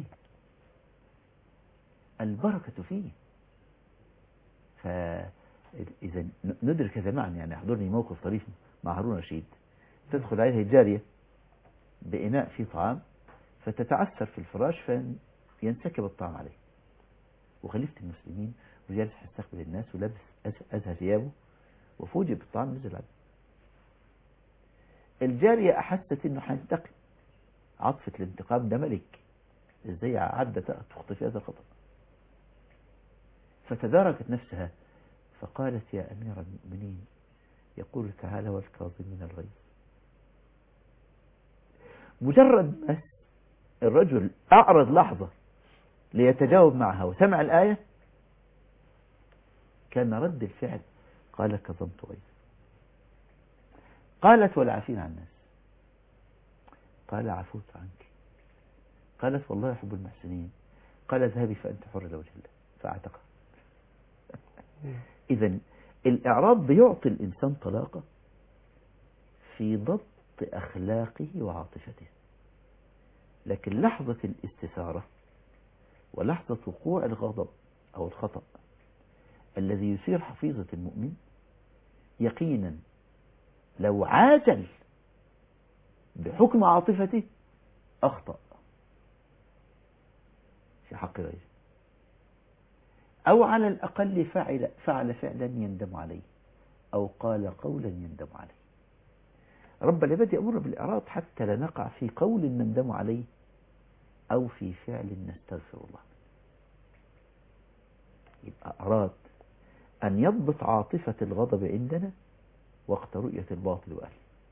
البركة فيه. فإذا ندرك هذا معا. يعني أحضرني موقف طريف مع هارون رشيد، تدخل عليه الجارية بإناء فيه طعام فتتعثر في الفراش فينسكب الطعام عليه، وخليفة المسلمين وجالس يستقبل الناس ولابس أزهى ثيابه، وفوجئ بالطعام نزل عليه. الجارية أحست إنه حينتقم عاطفة الانتقام ده ملك، ازاي عدت تخطي في هذا الخطأ؟ فتداركت نفسها فقالت يا أمير المؤمنين يقول تعالى والكاظمين الغيظ. مجرد بس الرجل أعرض لحظة ليتجاوب معها وسمع الآية كان رد الفعل قال كظمت غيظ. قالت والعافين عن الناس، قال عفوت عنك. قالت والله يحب المحسنين، قال اذهبي فأنت حر لوجه الله فاعتقها. إذن الإعراض بيعطي الإنسان طلاقة في ضبط أخلاقه وعاطفته، لكن لحظة الاستثارة ولحظة وقوع الغضب أو الخطأ الذي يثير حفيظة المؤمن يقينا لو عاجل بحكم عاطفته أخطأ في حق غيره، أو على الأقل فعل فعلا يندم عليه، أو قال قولا يندم عليه. رب العباد يأمر بالإعراض حتى لا نقع في قول نندم عليه أو في فعل نستغفر الله. يبقى أراد أن يضبط عاطفة الغضب عندنا وقت رؤية الباطل وأهله،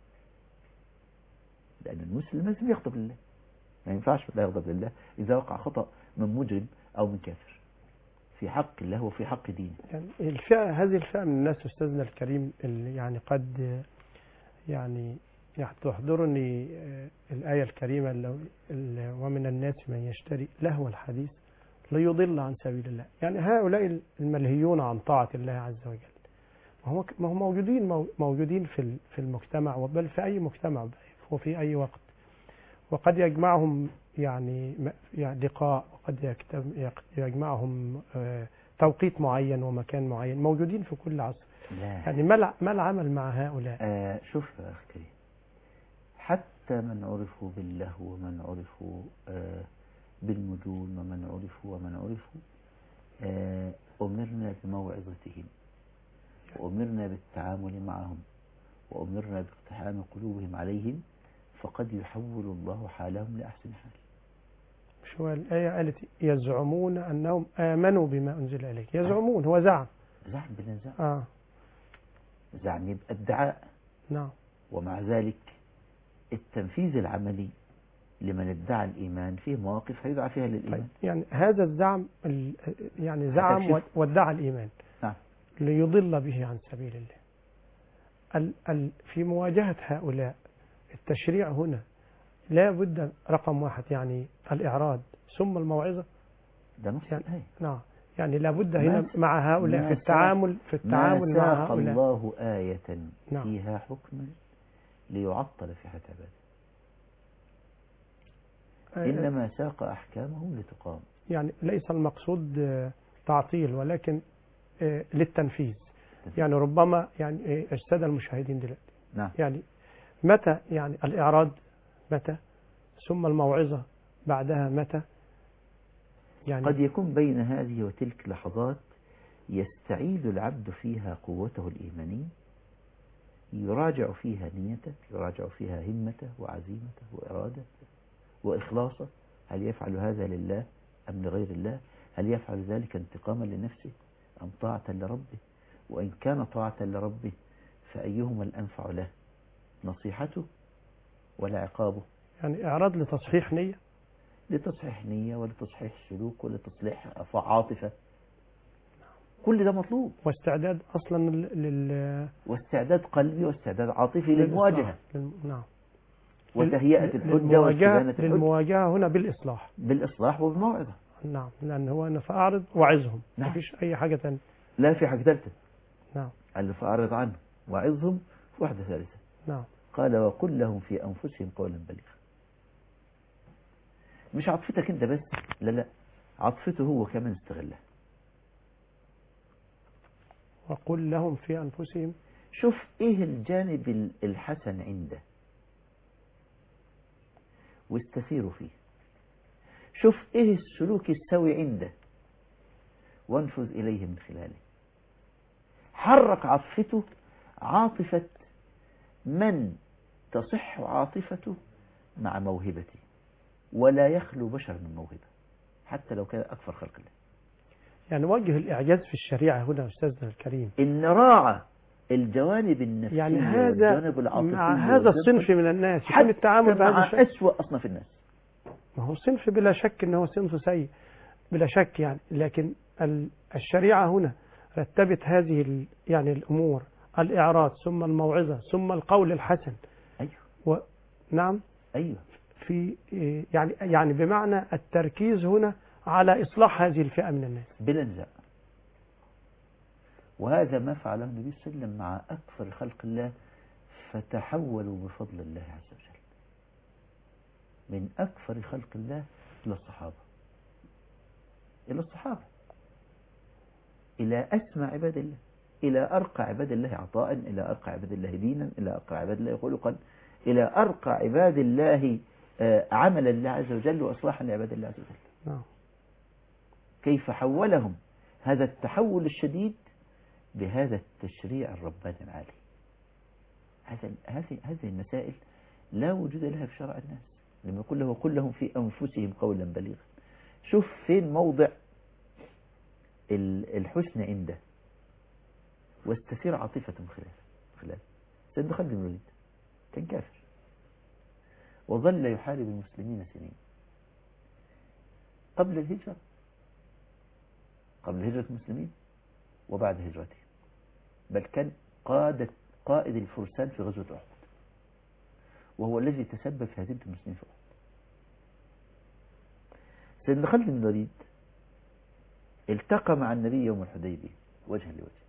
لأن المسلم لازم يغضب لله، ما ينفعش لا يغضب لله إذا وقع خطأ من مجرم أو من كافر في حق الله وفي حق دينه. يعني هذه الفئة من الناس أستاذنا الكريم اللي يعني قد يعني تحضرني الآية الكريمة ومن الناس من يشتري لهو الحديث ليضل عن سبيل الله. يعني هؤلاء الملهيون عن طاعة الله عز وجل ما هم موجودين في المجتمع، بل في أي مجتمع وفي أي وقت، وقد يجمعهم يعني لقاء، وقد يجمعهم توقيت معين ومكان معين، موجودين في كل عصر. لا. يعني ما العمل مع هؤلاء؟ شوف يا أخي كريم، حتى من عرفوا باللهو ومن عرفوا بالمجون ومن عرفوا أمرنا بموعظتهم وأمرنا بالتعامل معهم وأمرنا باقتحام قلوبهم عليهم، فقد يحول الله حالهم لأحسن حال. شو الآية قالت يزعمون أنهم آمنوا بما أنزل إليك. يزعمون هو زعم بلا زعم. زعم يبقى ادعاء. نعم. ومع ذلك التنفيذ العملي لمن ادعى الإيمان فيه مواقف هيدعى فيها للإيمان. طيب يعني هذا الزعم يعني زعم وادعى الإيمان. نعم. ليضل به عن سبيل الله. في مواجهة هؤلاء التشريع هنا لا بد رقم واحد يعني الإعراض ثم الموعظة. ده نص الآية. نعم. يعني لا بد هنا مع هؤلاء في التعامل مع هؤلاء. الله آية نعم. فيها حكم ليعطل في حياة عباده، إنما ساق أحكامهم لتقام. يعني ليس المقصود تعطيل ولكن للتنفيذ. يعني ربما يعني السادة المشاهدين دلوقتي. نعم. يعني متى يعني الإعراض متى ثم الموعظة بعدها متى؟ يعني قد يكون بين هذه وتلك لحظات يستعيد العبد فيها قوته الإيمانية، يراجع فيها نيته، يراجع فيها همته وعزيمته وإرادته وإخلاصه، هل يفعل هذا لله أم لغير الله؟ هل يفعل ذلك انتقاما لنفسه أم طاعة لربه؟ وإن كان طاعة لربه فأيهما الأنفع له، نصيحته ولا عقابه؟ يعني إعراض لتصحيح نية، لتصحيح نية ولتصحيح سلوك ولتصليح عاطفة، كل ده مطلوب. واستعداد أصلا واستعداد قلبي واستعداد عاطفي للمواجهة. نعم. وتهيئة الحجة واستبانة الحجة. للمواجهة هنا بالإصلاح وبالموعظة. نعم. لأن هو أنا فأعرض وعظهم. نعم. مفيش أي حاجة ثانية. لا في حاجة ثالثة. نعم. اللي فأعرض عنه وعظهم في واحدة ثالثة. نعم. قال وقل لهم في أنفسهم قولا بليغا. مش عاطفتك أنت بس، لا عاطفته هو كمان استغلها. وقل لهم في أنفسهم. شوف إيه الجانب الحسن عنده واستثيروا فيه. شوف إيه السلوك السوي عنده وانفذ إليه من خلاله. حرك عاطفته، عاطفة من تصح عاطفته مع موهبته ولا يخلو بشر من موهبة حتى لو كان أكثر خلق الله. يعني وجه الإعجاز في الشريعة هنا أستاذنا الكريم إن راعى الجوانب النفسية يعني هذا والجوانب العاطفية مع هذا الصنف من الناس يكون حتى التعامل بهذا مع الشكل. أسوأ أصناف الناس. ما هو صنف بلا شك أنه صنف سيء بلا شك يعني، لكن الشريعة هنا رتبت هذه يعني الأمور، الإعراض ثم الموعظة ثم القول الحسن. أيوه. نعم. أيوه. في يعني بمعنى التركيز هنا على إصلاح هذه الفئة من الناس بلا نزاع. وهذا ما فعله النبي صلى الله عليه وسلم مع أكثر خلق الله، فتحولوا بفضل الله عز وجل من أكثر خلق الله إلى الصحابة، إلى أسمى عباد الله، إلى أرقى عباد الله عطاء، إلى أرقى عباد الله دينا، إلى أرقى عباد الله خلقا، إلى أرقى عباد الله عملا لله عز وجل وإصلاحا لعباد الله عز وجل. كيف حولهم هذا التحول الشديد بهذا التشريع الرباني العالي. هذه المسائل لا وجود لها في شرع الناس. لما يقول له قل لهم في أنفسهم قولا بليغا، شوف فين موضع الحسن عنده واستثير عاطفة خلاف. سيدنا خالد بن الوليد كان كافر وظل يحارب المسلمين سنين قبل هجرة المسلمين وبعد هجرته، بل كان قائد الفرسان في غزوة أحد، وهو الذي تسبب في هزيمة المسلمين في أحد. سيدنا خالد بن الوليد التقى مع النبي يوم الحديبية وجها لوجه،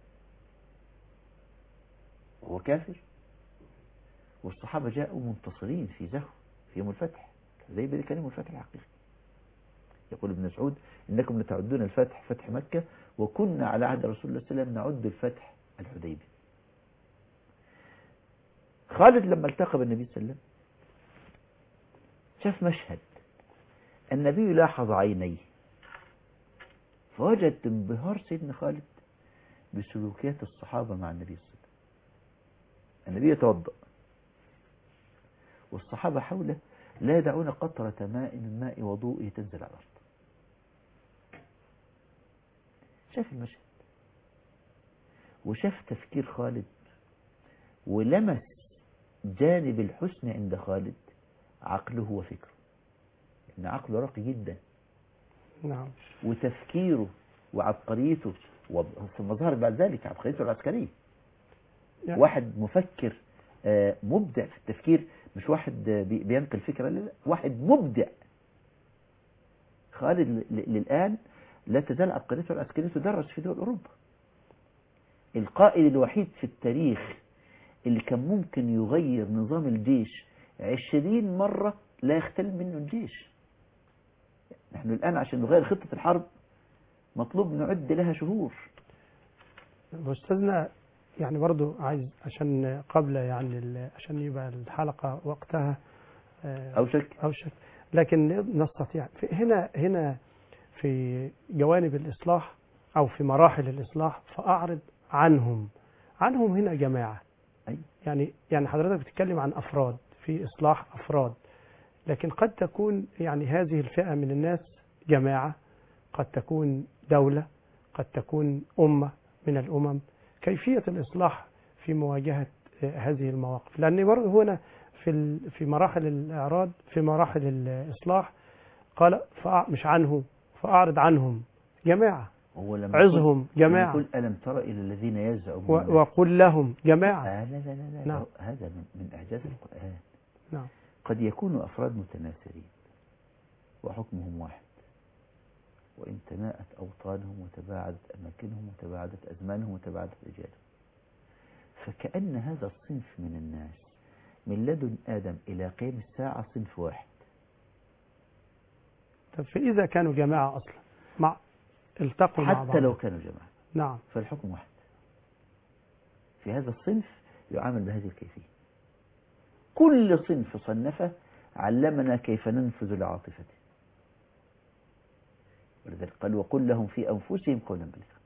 وهو كافر، والصحابة جاءوا منتصرين في زهو في يوم الفتح. الحديبية كان يوم الفتح الحقيقي. يقول ابن مسعود إنكم لتعدون الفتح فتح مكة، وكنا على عهد رسول الله صلى الله عليه وسلم نعد الفتح الحديبية. خالد لما التقى بالنبي صلى الله عليه وسلم شاف مشهد، النبي لاحظ عينيه فوجد انبهار سيدنا خالد بسلوكيات الصحابة مع النبي صلى الله عليه وسلم. النبي يتوضأ والصحابة حوله لا يدعون قطرة ماء من ماء وضوءه تنزل على الأرض. شاف المشهد وشاف تفكير خالد ولمس جانب الحسن عند خالد، عقله وفكره، إن عقله راقي جدا. نعم. وتفكيره وعبقريته، ثم ظهر بعد ذلك عبقريته العسكرية. يعني واحد مفكر مبدع في التفكير، مش واحد بينقل فكرة، لا، واحد مبدع. خالد للآن لا تزال عبقريته العسكرية تدرس في دول أوروبا. القائد الوحيد في التاريخ اللي كان ممكن يغير نظام الجيش 20 مرة لا يختل منه الجيش. نحن الآن عشان نغير خطة الحرب مطلوب نعد لها شهور. أستاذنا يعني برضو عايز عشان قبل عشان يبقى الحلقة وقتها أوشك، لكن نستطيع هنا في جوانب الإصلاح أو في مراحل الإصلاح فأعرض عنهم هنا جماعة. يعني حضرتك بتتكلم عن أفراد في إصلاح أفراد، لكن قد تكون يعني هذه الفئة من الناس جماعة، قد تكون دولة، قد تكون أمة من الأمم. كيفية الإصلاح في مواجهة هذه المواقف، لأن برضه هنا في مراحل الإعراض، في مراحل الإصلاح قال مش عنه فأعرض عنهم جماعة، عظهم جماعة، يقول ألم تر إلى الذين يزعمون وقل لهم جماعة. لا نعم. هذا من إعجاز القرآن. نعم. قد يكون أفراد متناثرين وحكمهم واحد، وإن تناءت أوطانهم وتباعدت أماكنهم وتباعدت أزمانهم وتباعدت رجالهم، فكأن هذا الصنف من الناس من لدن آدم إلى قيام الساعة صنف واحد. طب فإذا كانوا جماعة أصلا التقوا مع بعض، حتى لو كانوا جماعة، نعم، فالحكم واحد. في هذا الصنف يعامل بهذه الكيفية. كل صنف صنفه علمنا كيف ننفذ لعاطفته، ولذلك قال وقل لهم في أنفسهم قولا بليغا.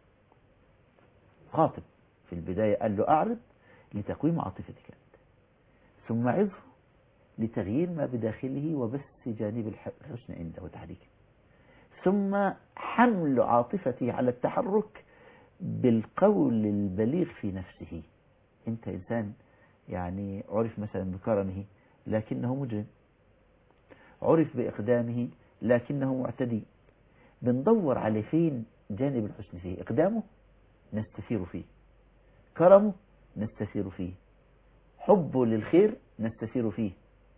خاطب في البداية قال له أعرض لتقويم عاطفتك أنت، ثم عظه لتغيير ما بداخله وبث جانب الحسن عنده وتحريكه، ثم حمل عاطفته على التحرك بالقول البليغ في نفسه. أنت إنسان يعني عرف مثلا بكرمه لكنه مجرم، عرف بإقدامه لكنه معتدي، بندور على فين جانب الحسن فيه. إقدامه نستثير فيه، كرمه نستثير فيه، حبه للخير نستثير فيه،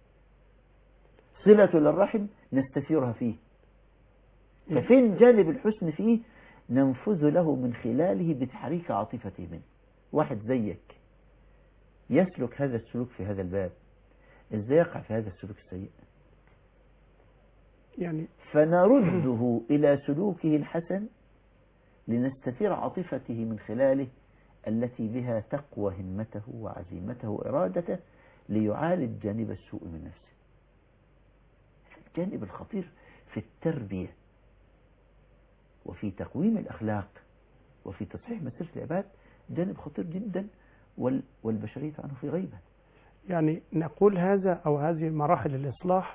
صلة للرحم نستثيرها فيه. ففين جانب الحسن فيه ننفذ له من خلاله بتحريك عاطفته منه. واحد زيك يسلك هذا السلوك في هذا الباب، ازاي يقع في هذا السلوك السيء؟ يعني فنرده إلى سلوكه الحسن لنستثير عاطفته من خلاله التي بها تقوى همته وعزيمته وإرادته ليعالج جانب السوء من نفسه. الجانب الخطير في التربية وفي تقويم الأخلاق وفي تصحيح مسيرة العباد جانب خطير جدا، والبشرية عنه في غيبة. يعني نقول هذا أو هذه مراحل الإصلاح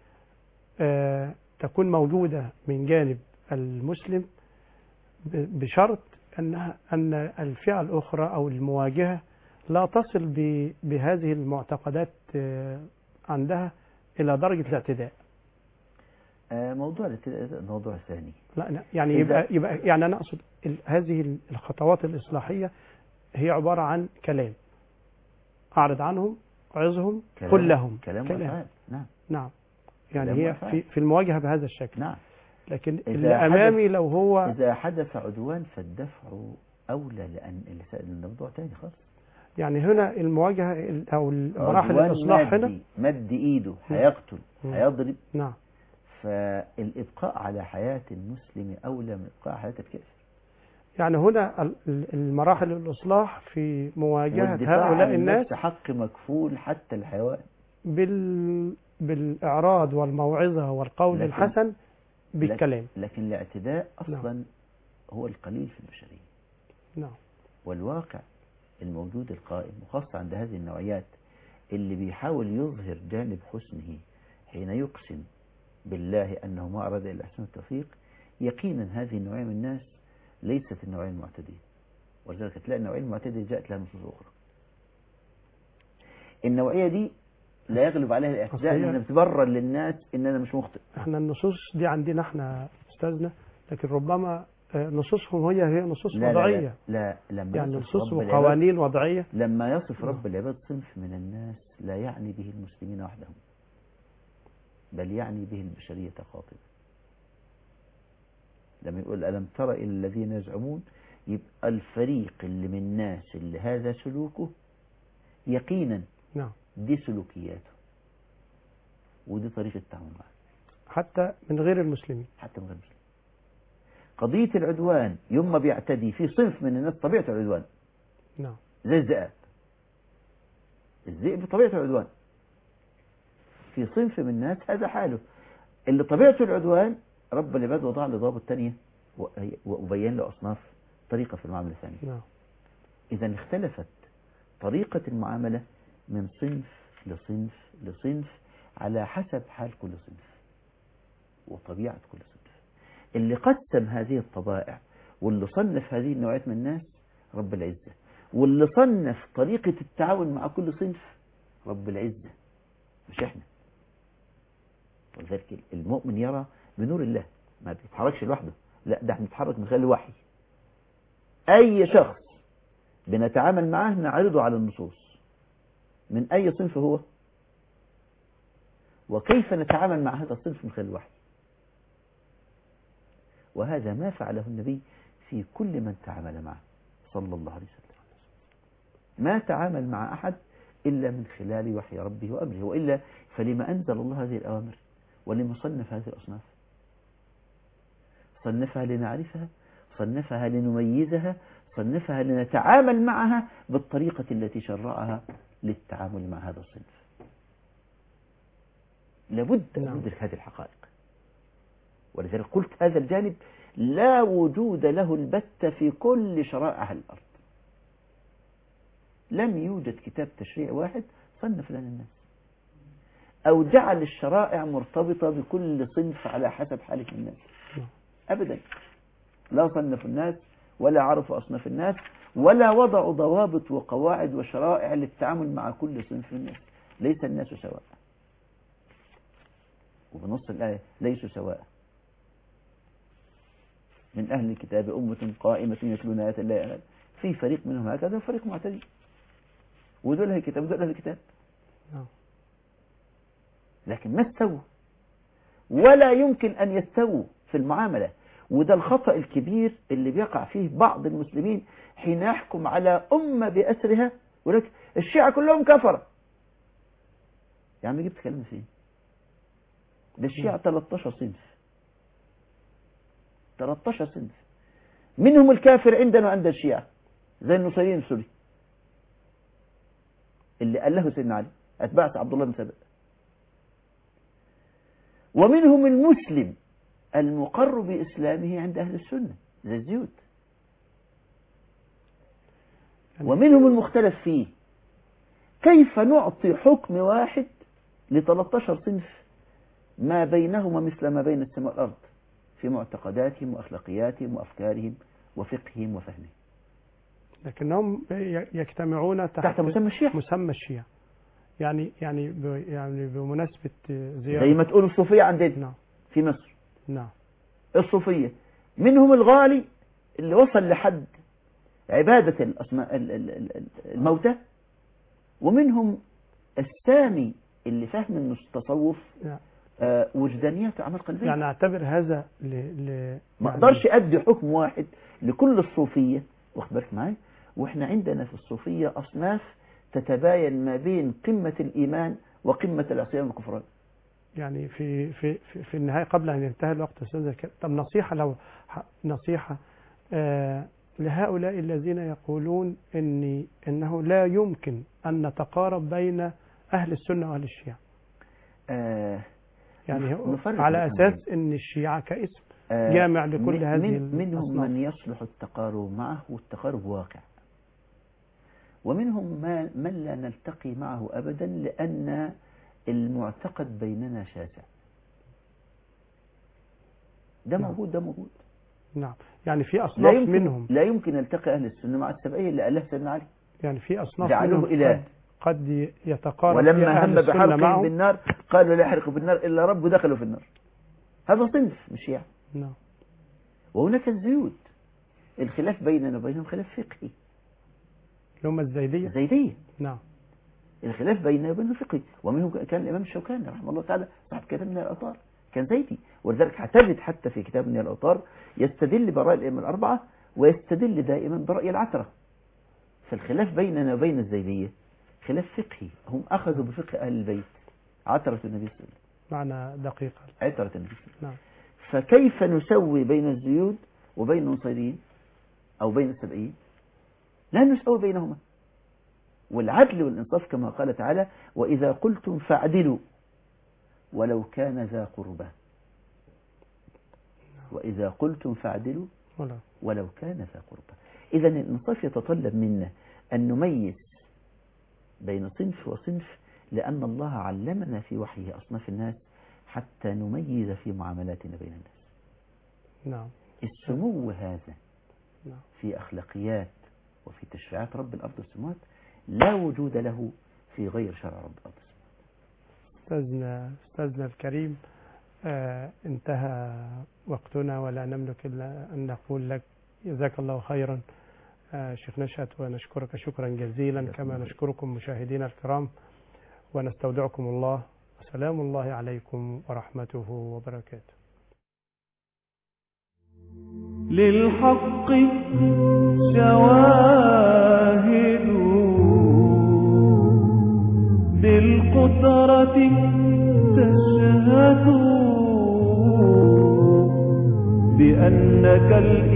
تكون موجودة من جانب المسلم بشرط أن الفئة الأخرى أو المواجهة لا تصل بهذه المعتقدات عندها إلى درجة الاعتداء. موضوع الاعتداء موضوع ثاني. لا يعني يبقى يعني أنا أقصد هذه الخطوات الإصلاحية هي عبارة عن كلام، أعرض عنهم، عظهم، قل لهم كلام. نعم يعني هي في المواجهة بهذا الشكل. نعم. لكن اللي أمامي لو هو إذا حدث عدوان فالدفع أولى، لأن الموضوع تاني خالص. يعني هنا المواجهة أو مراحل الإصلاح هنا مد إيده هيقتل هيضرب. نعم. فالإبقاء على حياة المسلم أولى من إبقاء حياة الكافر. يعني هنا المراحل الإصلاح في مواجهة هؤلاء الناس حق مكفول حتى الحيوان بالإعراض والموعظة والقول الحسن بالكلام. لكن الاعتداء أصلا هو القليل في البشرية. نعم. والواقع الموجود القائم وخاصة عند هذه النوعيات اللي بيحاول يظهر جانب حسنه حين يقسم بالله أنه ما أراد إلا أحسن التوفيق، يقينا هذه النوعية من الناس ليست النوعية المعتدية. ولذلك تلاقي النوعية المعتدية جاءت لها نصوص أخرى. النوعية دي لا يغلب عليها الاعتداء لأنها بتبرر للناس إن أنا مش مخطئ. احنا النصوص دي عندنا احنا أستاذنا، لكن ربما نصوصهم هي نصوص وضعية. لا لما يعني نصوص وقوانين وضعية. لما يصف رب العباد صنف من الناس لا يعني به المسلمين وحدهم، بل يعني به البشرية قاطبة. لما يقول ألم تر إلى الذين يزعمون، يبقى الفريق اللي من الناس اللي هذا سلوكه يقينا نعم دي سلوكياته ودي طريقة التعامل معه حتى من غير المسلمين. حتى من غير المسلمين. قضية العدوان يوم ما بيعتدي في صنف من الناس طبيعة العدوان. نعم. زي الذئاب. الذئب بطبيعة العدوان. في صنف من الناس هذا حاله اللي طبيعته العدوان، رب العباد وضع له ضوابط تانية وبين له أصناف طريقة في المعاملة الثانية. نعم. إذا اختلفت طريقة المعاملة من صنف لصنف لصنف على حسب حال كل صنف وطبيعة كل صنف. اللي قسم هذه الطبائع واللي صنف هذه النوعيات من الناس رب العزة، واللي صنف طريقة التعاون مع كل صنف رب العزة مش احنا. ولذلك المؤمن يرى بنور الله، ما بيتحركش لوحده، لا ده احنا بنتحرك من خلال الوحي. اي شخص بنتعامل معاه نعرضه على النصوص من اي صنف هو، وكيف نتعامل مع هذا الصنف من خلال الوحي. وهذا ما فعله النبي في كل من تعامل معه صلى الله عليه وسلم. ما تعامل مع أحد إلا من خلال وحي ربه وأمره، وإلا فلما أنزل الله هذه الأوامر ولما صنف هذه الأصناف؟ صنفها لنعرفها، صنفها لنميزها، صنفها لنتعامل معها بالطريقة التي شرعها للتعامل مع هذا الصنف. لابد أن ندرك هذه الحقائق. ولذلك قلت هذا الجانب لا وجود له البتة في كل شرائع أهل الأرض. لم يوجد كتاب تشريع واحد صنف لنا الناس. أو جعل الشرائع مرتبطة بكل صنف على حسب حالة الناس. أبدا، لا صنف الناس ولا عرفوا أصناف الناس ولا وضعوا ضوابط وقواعد وشرائع للتعامل مع كل صنف من الناس. ليس الناس سواء، وبنص الآية ليسوا سواء. من أهل الكتاب أمة قائمة يتلون آيات الله، في فريق منهم هكذا وفريق معتدل، ودول أهل الكتاب ودول أهل الكتاب، لكن ما استووا ولا يمكن أن يستووا في المعاملة. وده الخطأ الكبير اللي بيقع فيه بعض المسلمين حين يحكم على أمة بأسرها، ولكن الشيعة كلهم كفرة. يا عم جبت كلام فين؟ ده الشيعة 13 صنف، 13 صنف، منهم الكافر عندنا وعند الشيعة زي النصيرين السوري اللي قال له سيدنا علي أتباع عبد الله بن سبأ، ومنهم المسلم المقر بإسلامه عند أهل السنة زي الزيود، ومنهم المختلف فيه. كيف نعطي حكم واحد ل13 صنف ما بينهما مثل ما بين السماء والأرض في معتقداتهم وأخلاقياتهم وأفكارهم وفقههم وفهمهم، لكنهم يجتمعون تحت مسمى الشيعة. مسمى الشيعة. يعني بمناسبة زيارة زي ما تقول الصوفية عندنا نعم في مصر. نعم. الصوفية منهم الغالي اللي وصل لحد عبادة الموتى، ومنهم السامي اللي فهم انه التصوف نعم. وجدانيات وعمل قلبي. يعني اعتبر هذا ما اقدرش ادي حكم واحد لكل الصوفية، واخد بالك معايا. واحنا عندنا في الصوفية اصناف تتباين ما بين قمة الايمان وقمة العصيان والكفران. يعني في النهاية قبل أن ينتهي الوقت أستاذ، طب نصيحة لهؤلاء الذين يقولون إنه لا يمكن أن نتقارب بين أهل السنة وأهل الشيعة. يعني على أساس أن الشيعة كاسم جامع لكل هذه منهم من يصلح التقارب معه والتقارب واقع، ومنهم من لا نلتقي معه أبدا لأن المعتقد بيننا شاسع. ده موجود، ده موجود. نعم. يعني في أصناف منهم لا يمكن يلتقي أهل السنة مع السبعية اللي قالها سيدنا علي. يعني في أصناف جعلوه إله قد يتقارب ولما هم بحرقهم بالنار قالوا لا يحرق بالنار إلا رب دخلوا في النار. هذا صنف مش يعني. نعم. وهناك الزيود الخلاف بيننا وبينهم خلاف فقهي، اللي هم الزيدية. الزيدية نعم. الخلاف بيننا وبينهم فقهي، ومنهم كان الإمام الشوكاني رحمه الله تعالى صاحب كتاب نيل الأوطار كان زيدي، ولذلك اعتمد حتى في كتاب نيل الأوطار يستدل برأي الأئمة الأربعة ويستدل دائما برأي العترة. فالخلاف بيننا وبين الزيدية خلاف فقهي، هم أخذوا بفقه أهل البيت عترة النبي صلى الله عليه وسلم. معنى دقيقة. عترة النبي صلى الله عليه وسلم. نعم. فكيف نسوي بين الزيود وبين النصيريين أو بين السبعين؟ لا نسوي بينهما. والعدل والإنصاف كما قال تعالى وإذا قلتم فاعدلوا ولو كان ذا قربى. وإذا قلتم فاعدلوا ولو كان ذا قربى. إذن الإنصاف يتطلب منا أن نميز بين صنف وصنف، لأن الله علمنا في وحيه أصناف الناس حتى نميز في معاملاتنا بين الناس. نعم. السمو هذا في أخلاقيات وفي تشريعات رب الأرض والسماوات لا وجود له في غير شرع رب الأرض والسماوات. أستاذنا الكريم، انتهى وقتنا ولا نملك إلا أن نقول لك جزاك الله خيرا شيخ نشأت، ونشكرك شكرا جزيلا كما نشكركم مشاهدينا الكرام، ونستودعكم الله، وسلام الله عليكم ورحمته وبركاته. للحق شواهد بالقدرة تشهد بأنك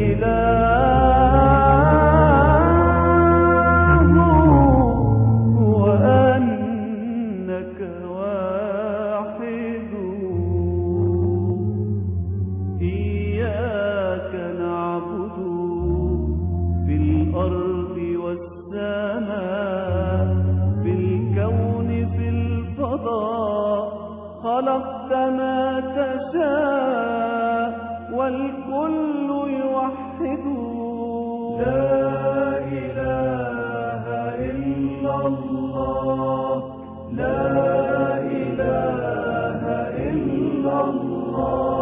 الإله وأنك واحد. إياك نعبد في الأرض والسماء في الكون في الفضاء ما تشاء والكل يوحد. لا إله إلا الله، لا إله إلا الله.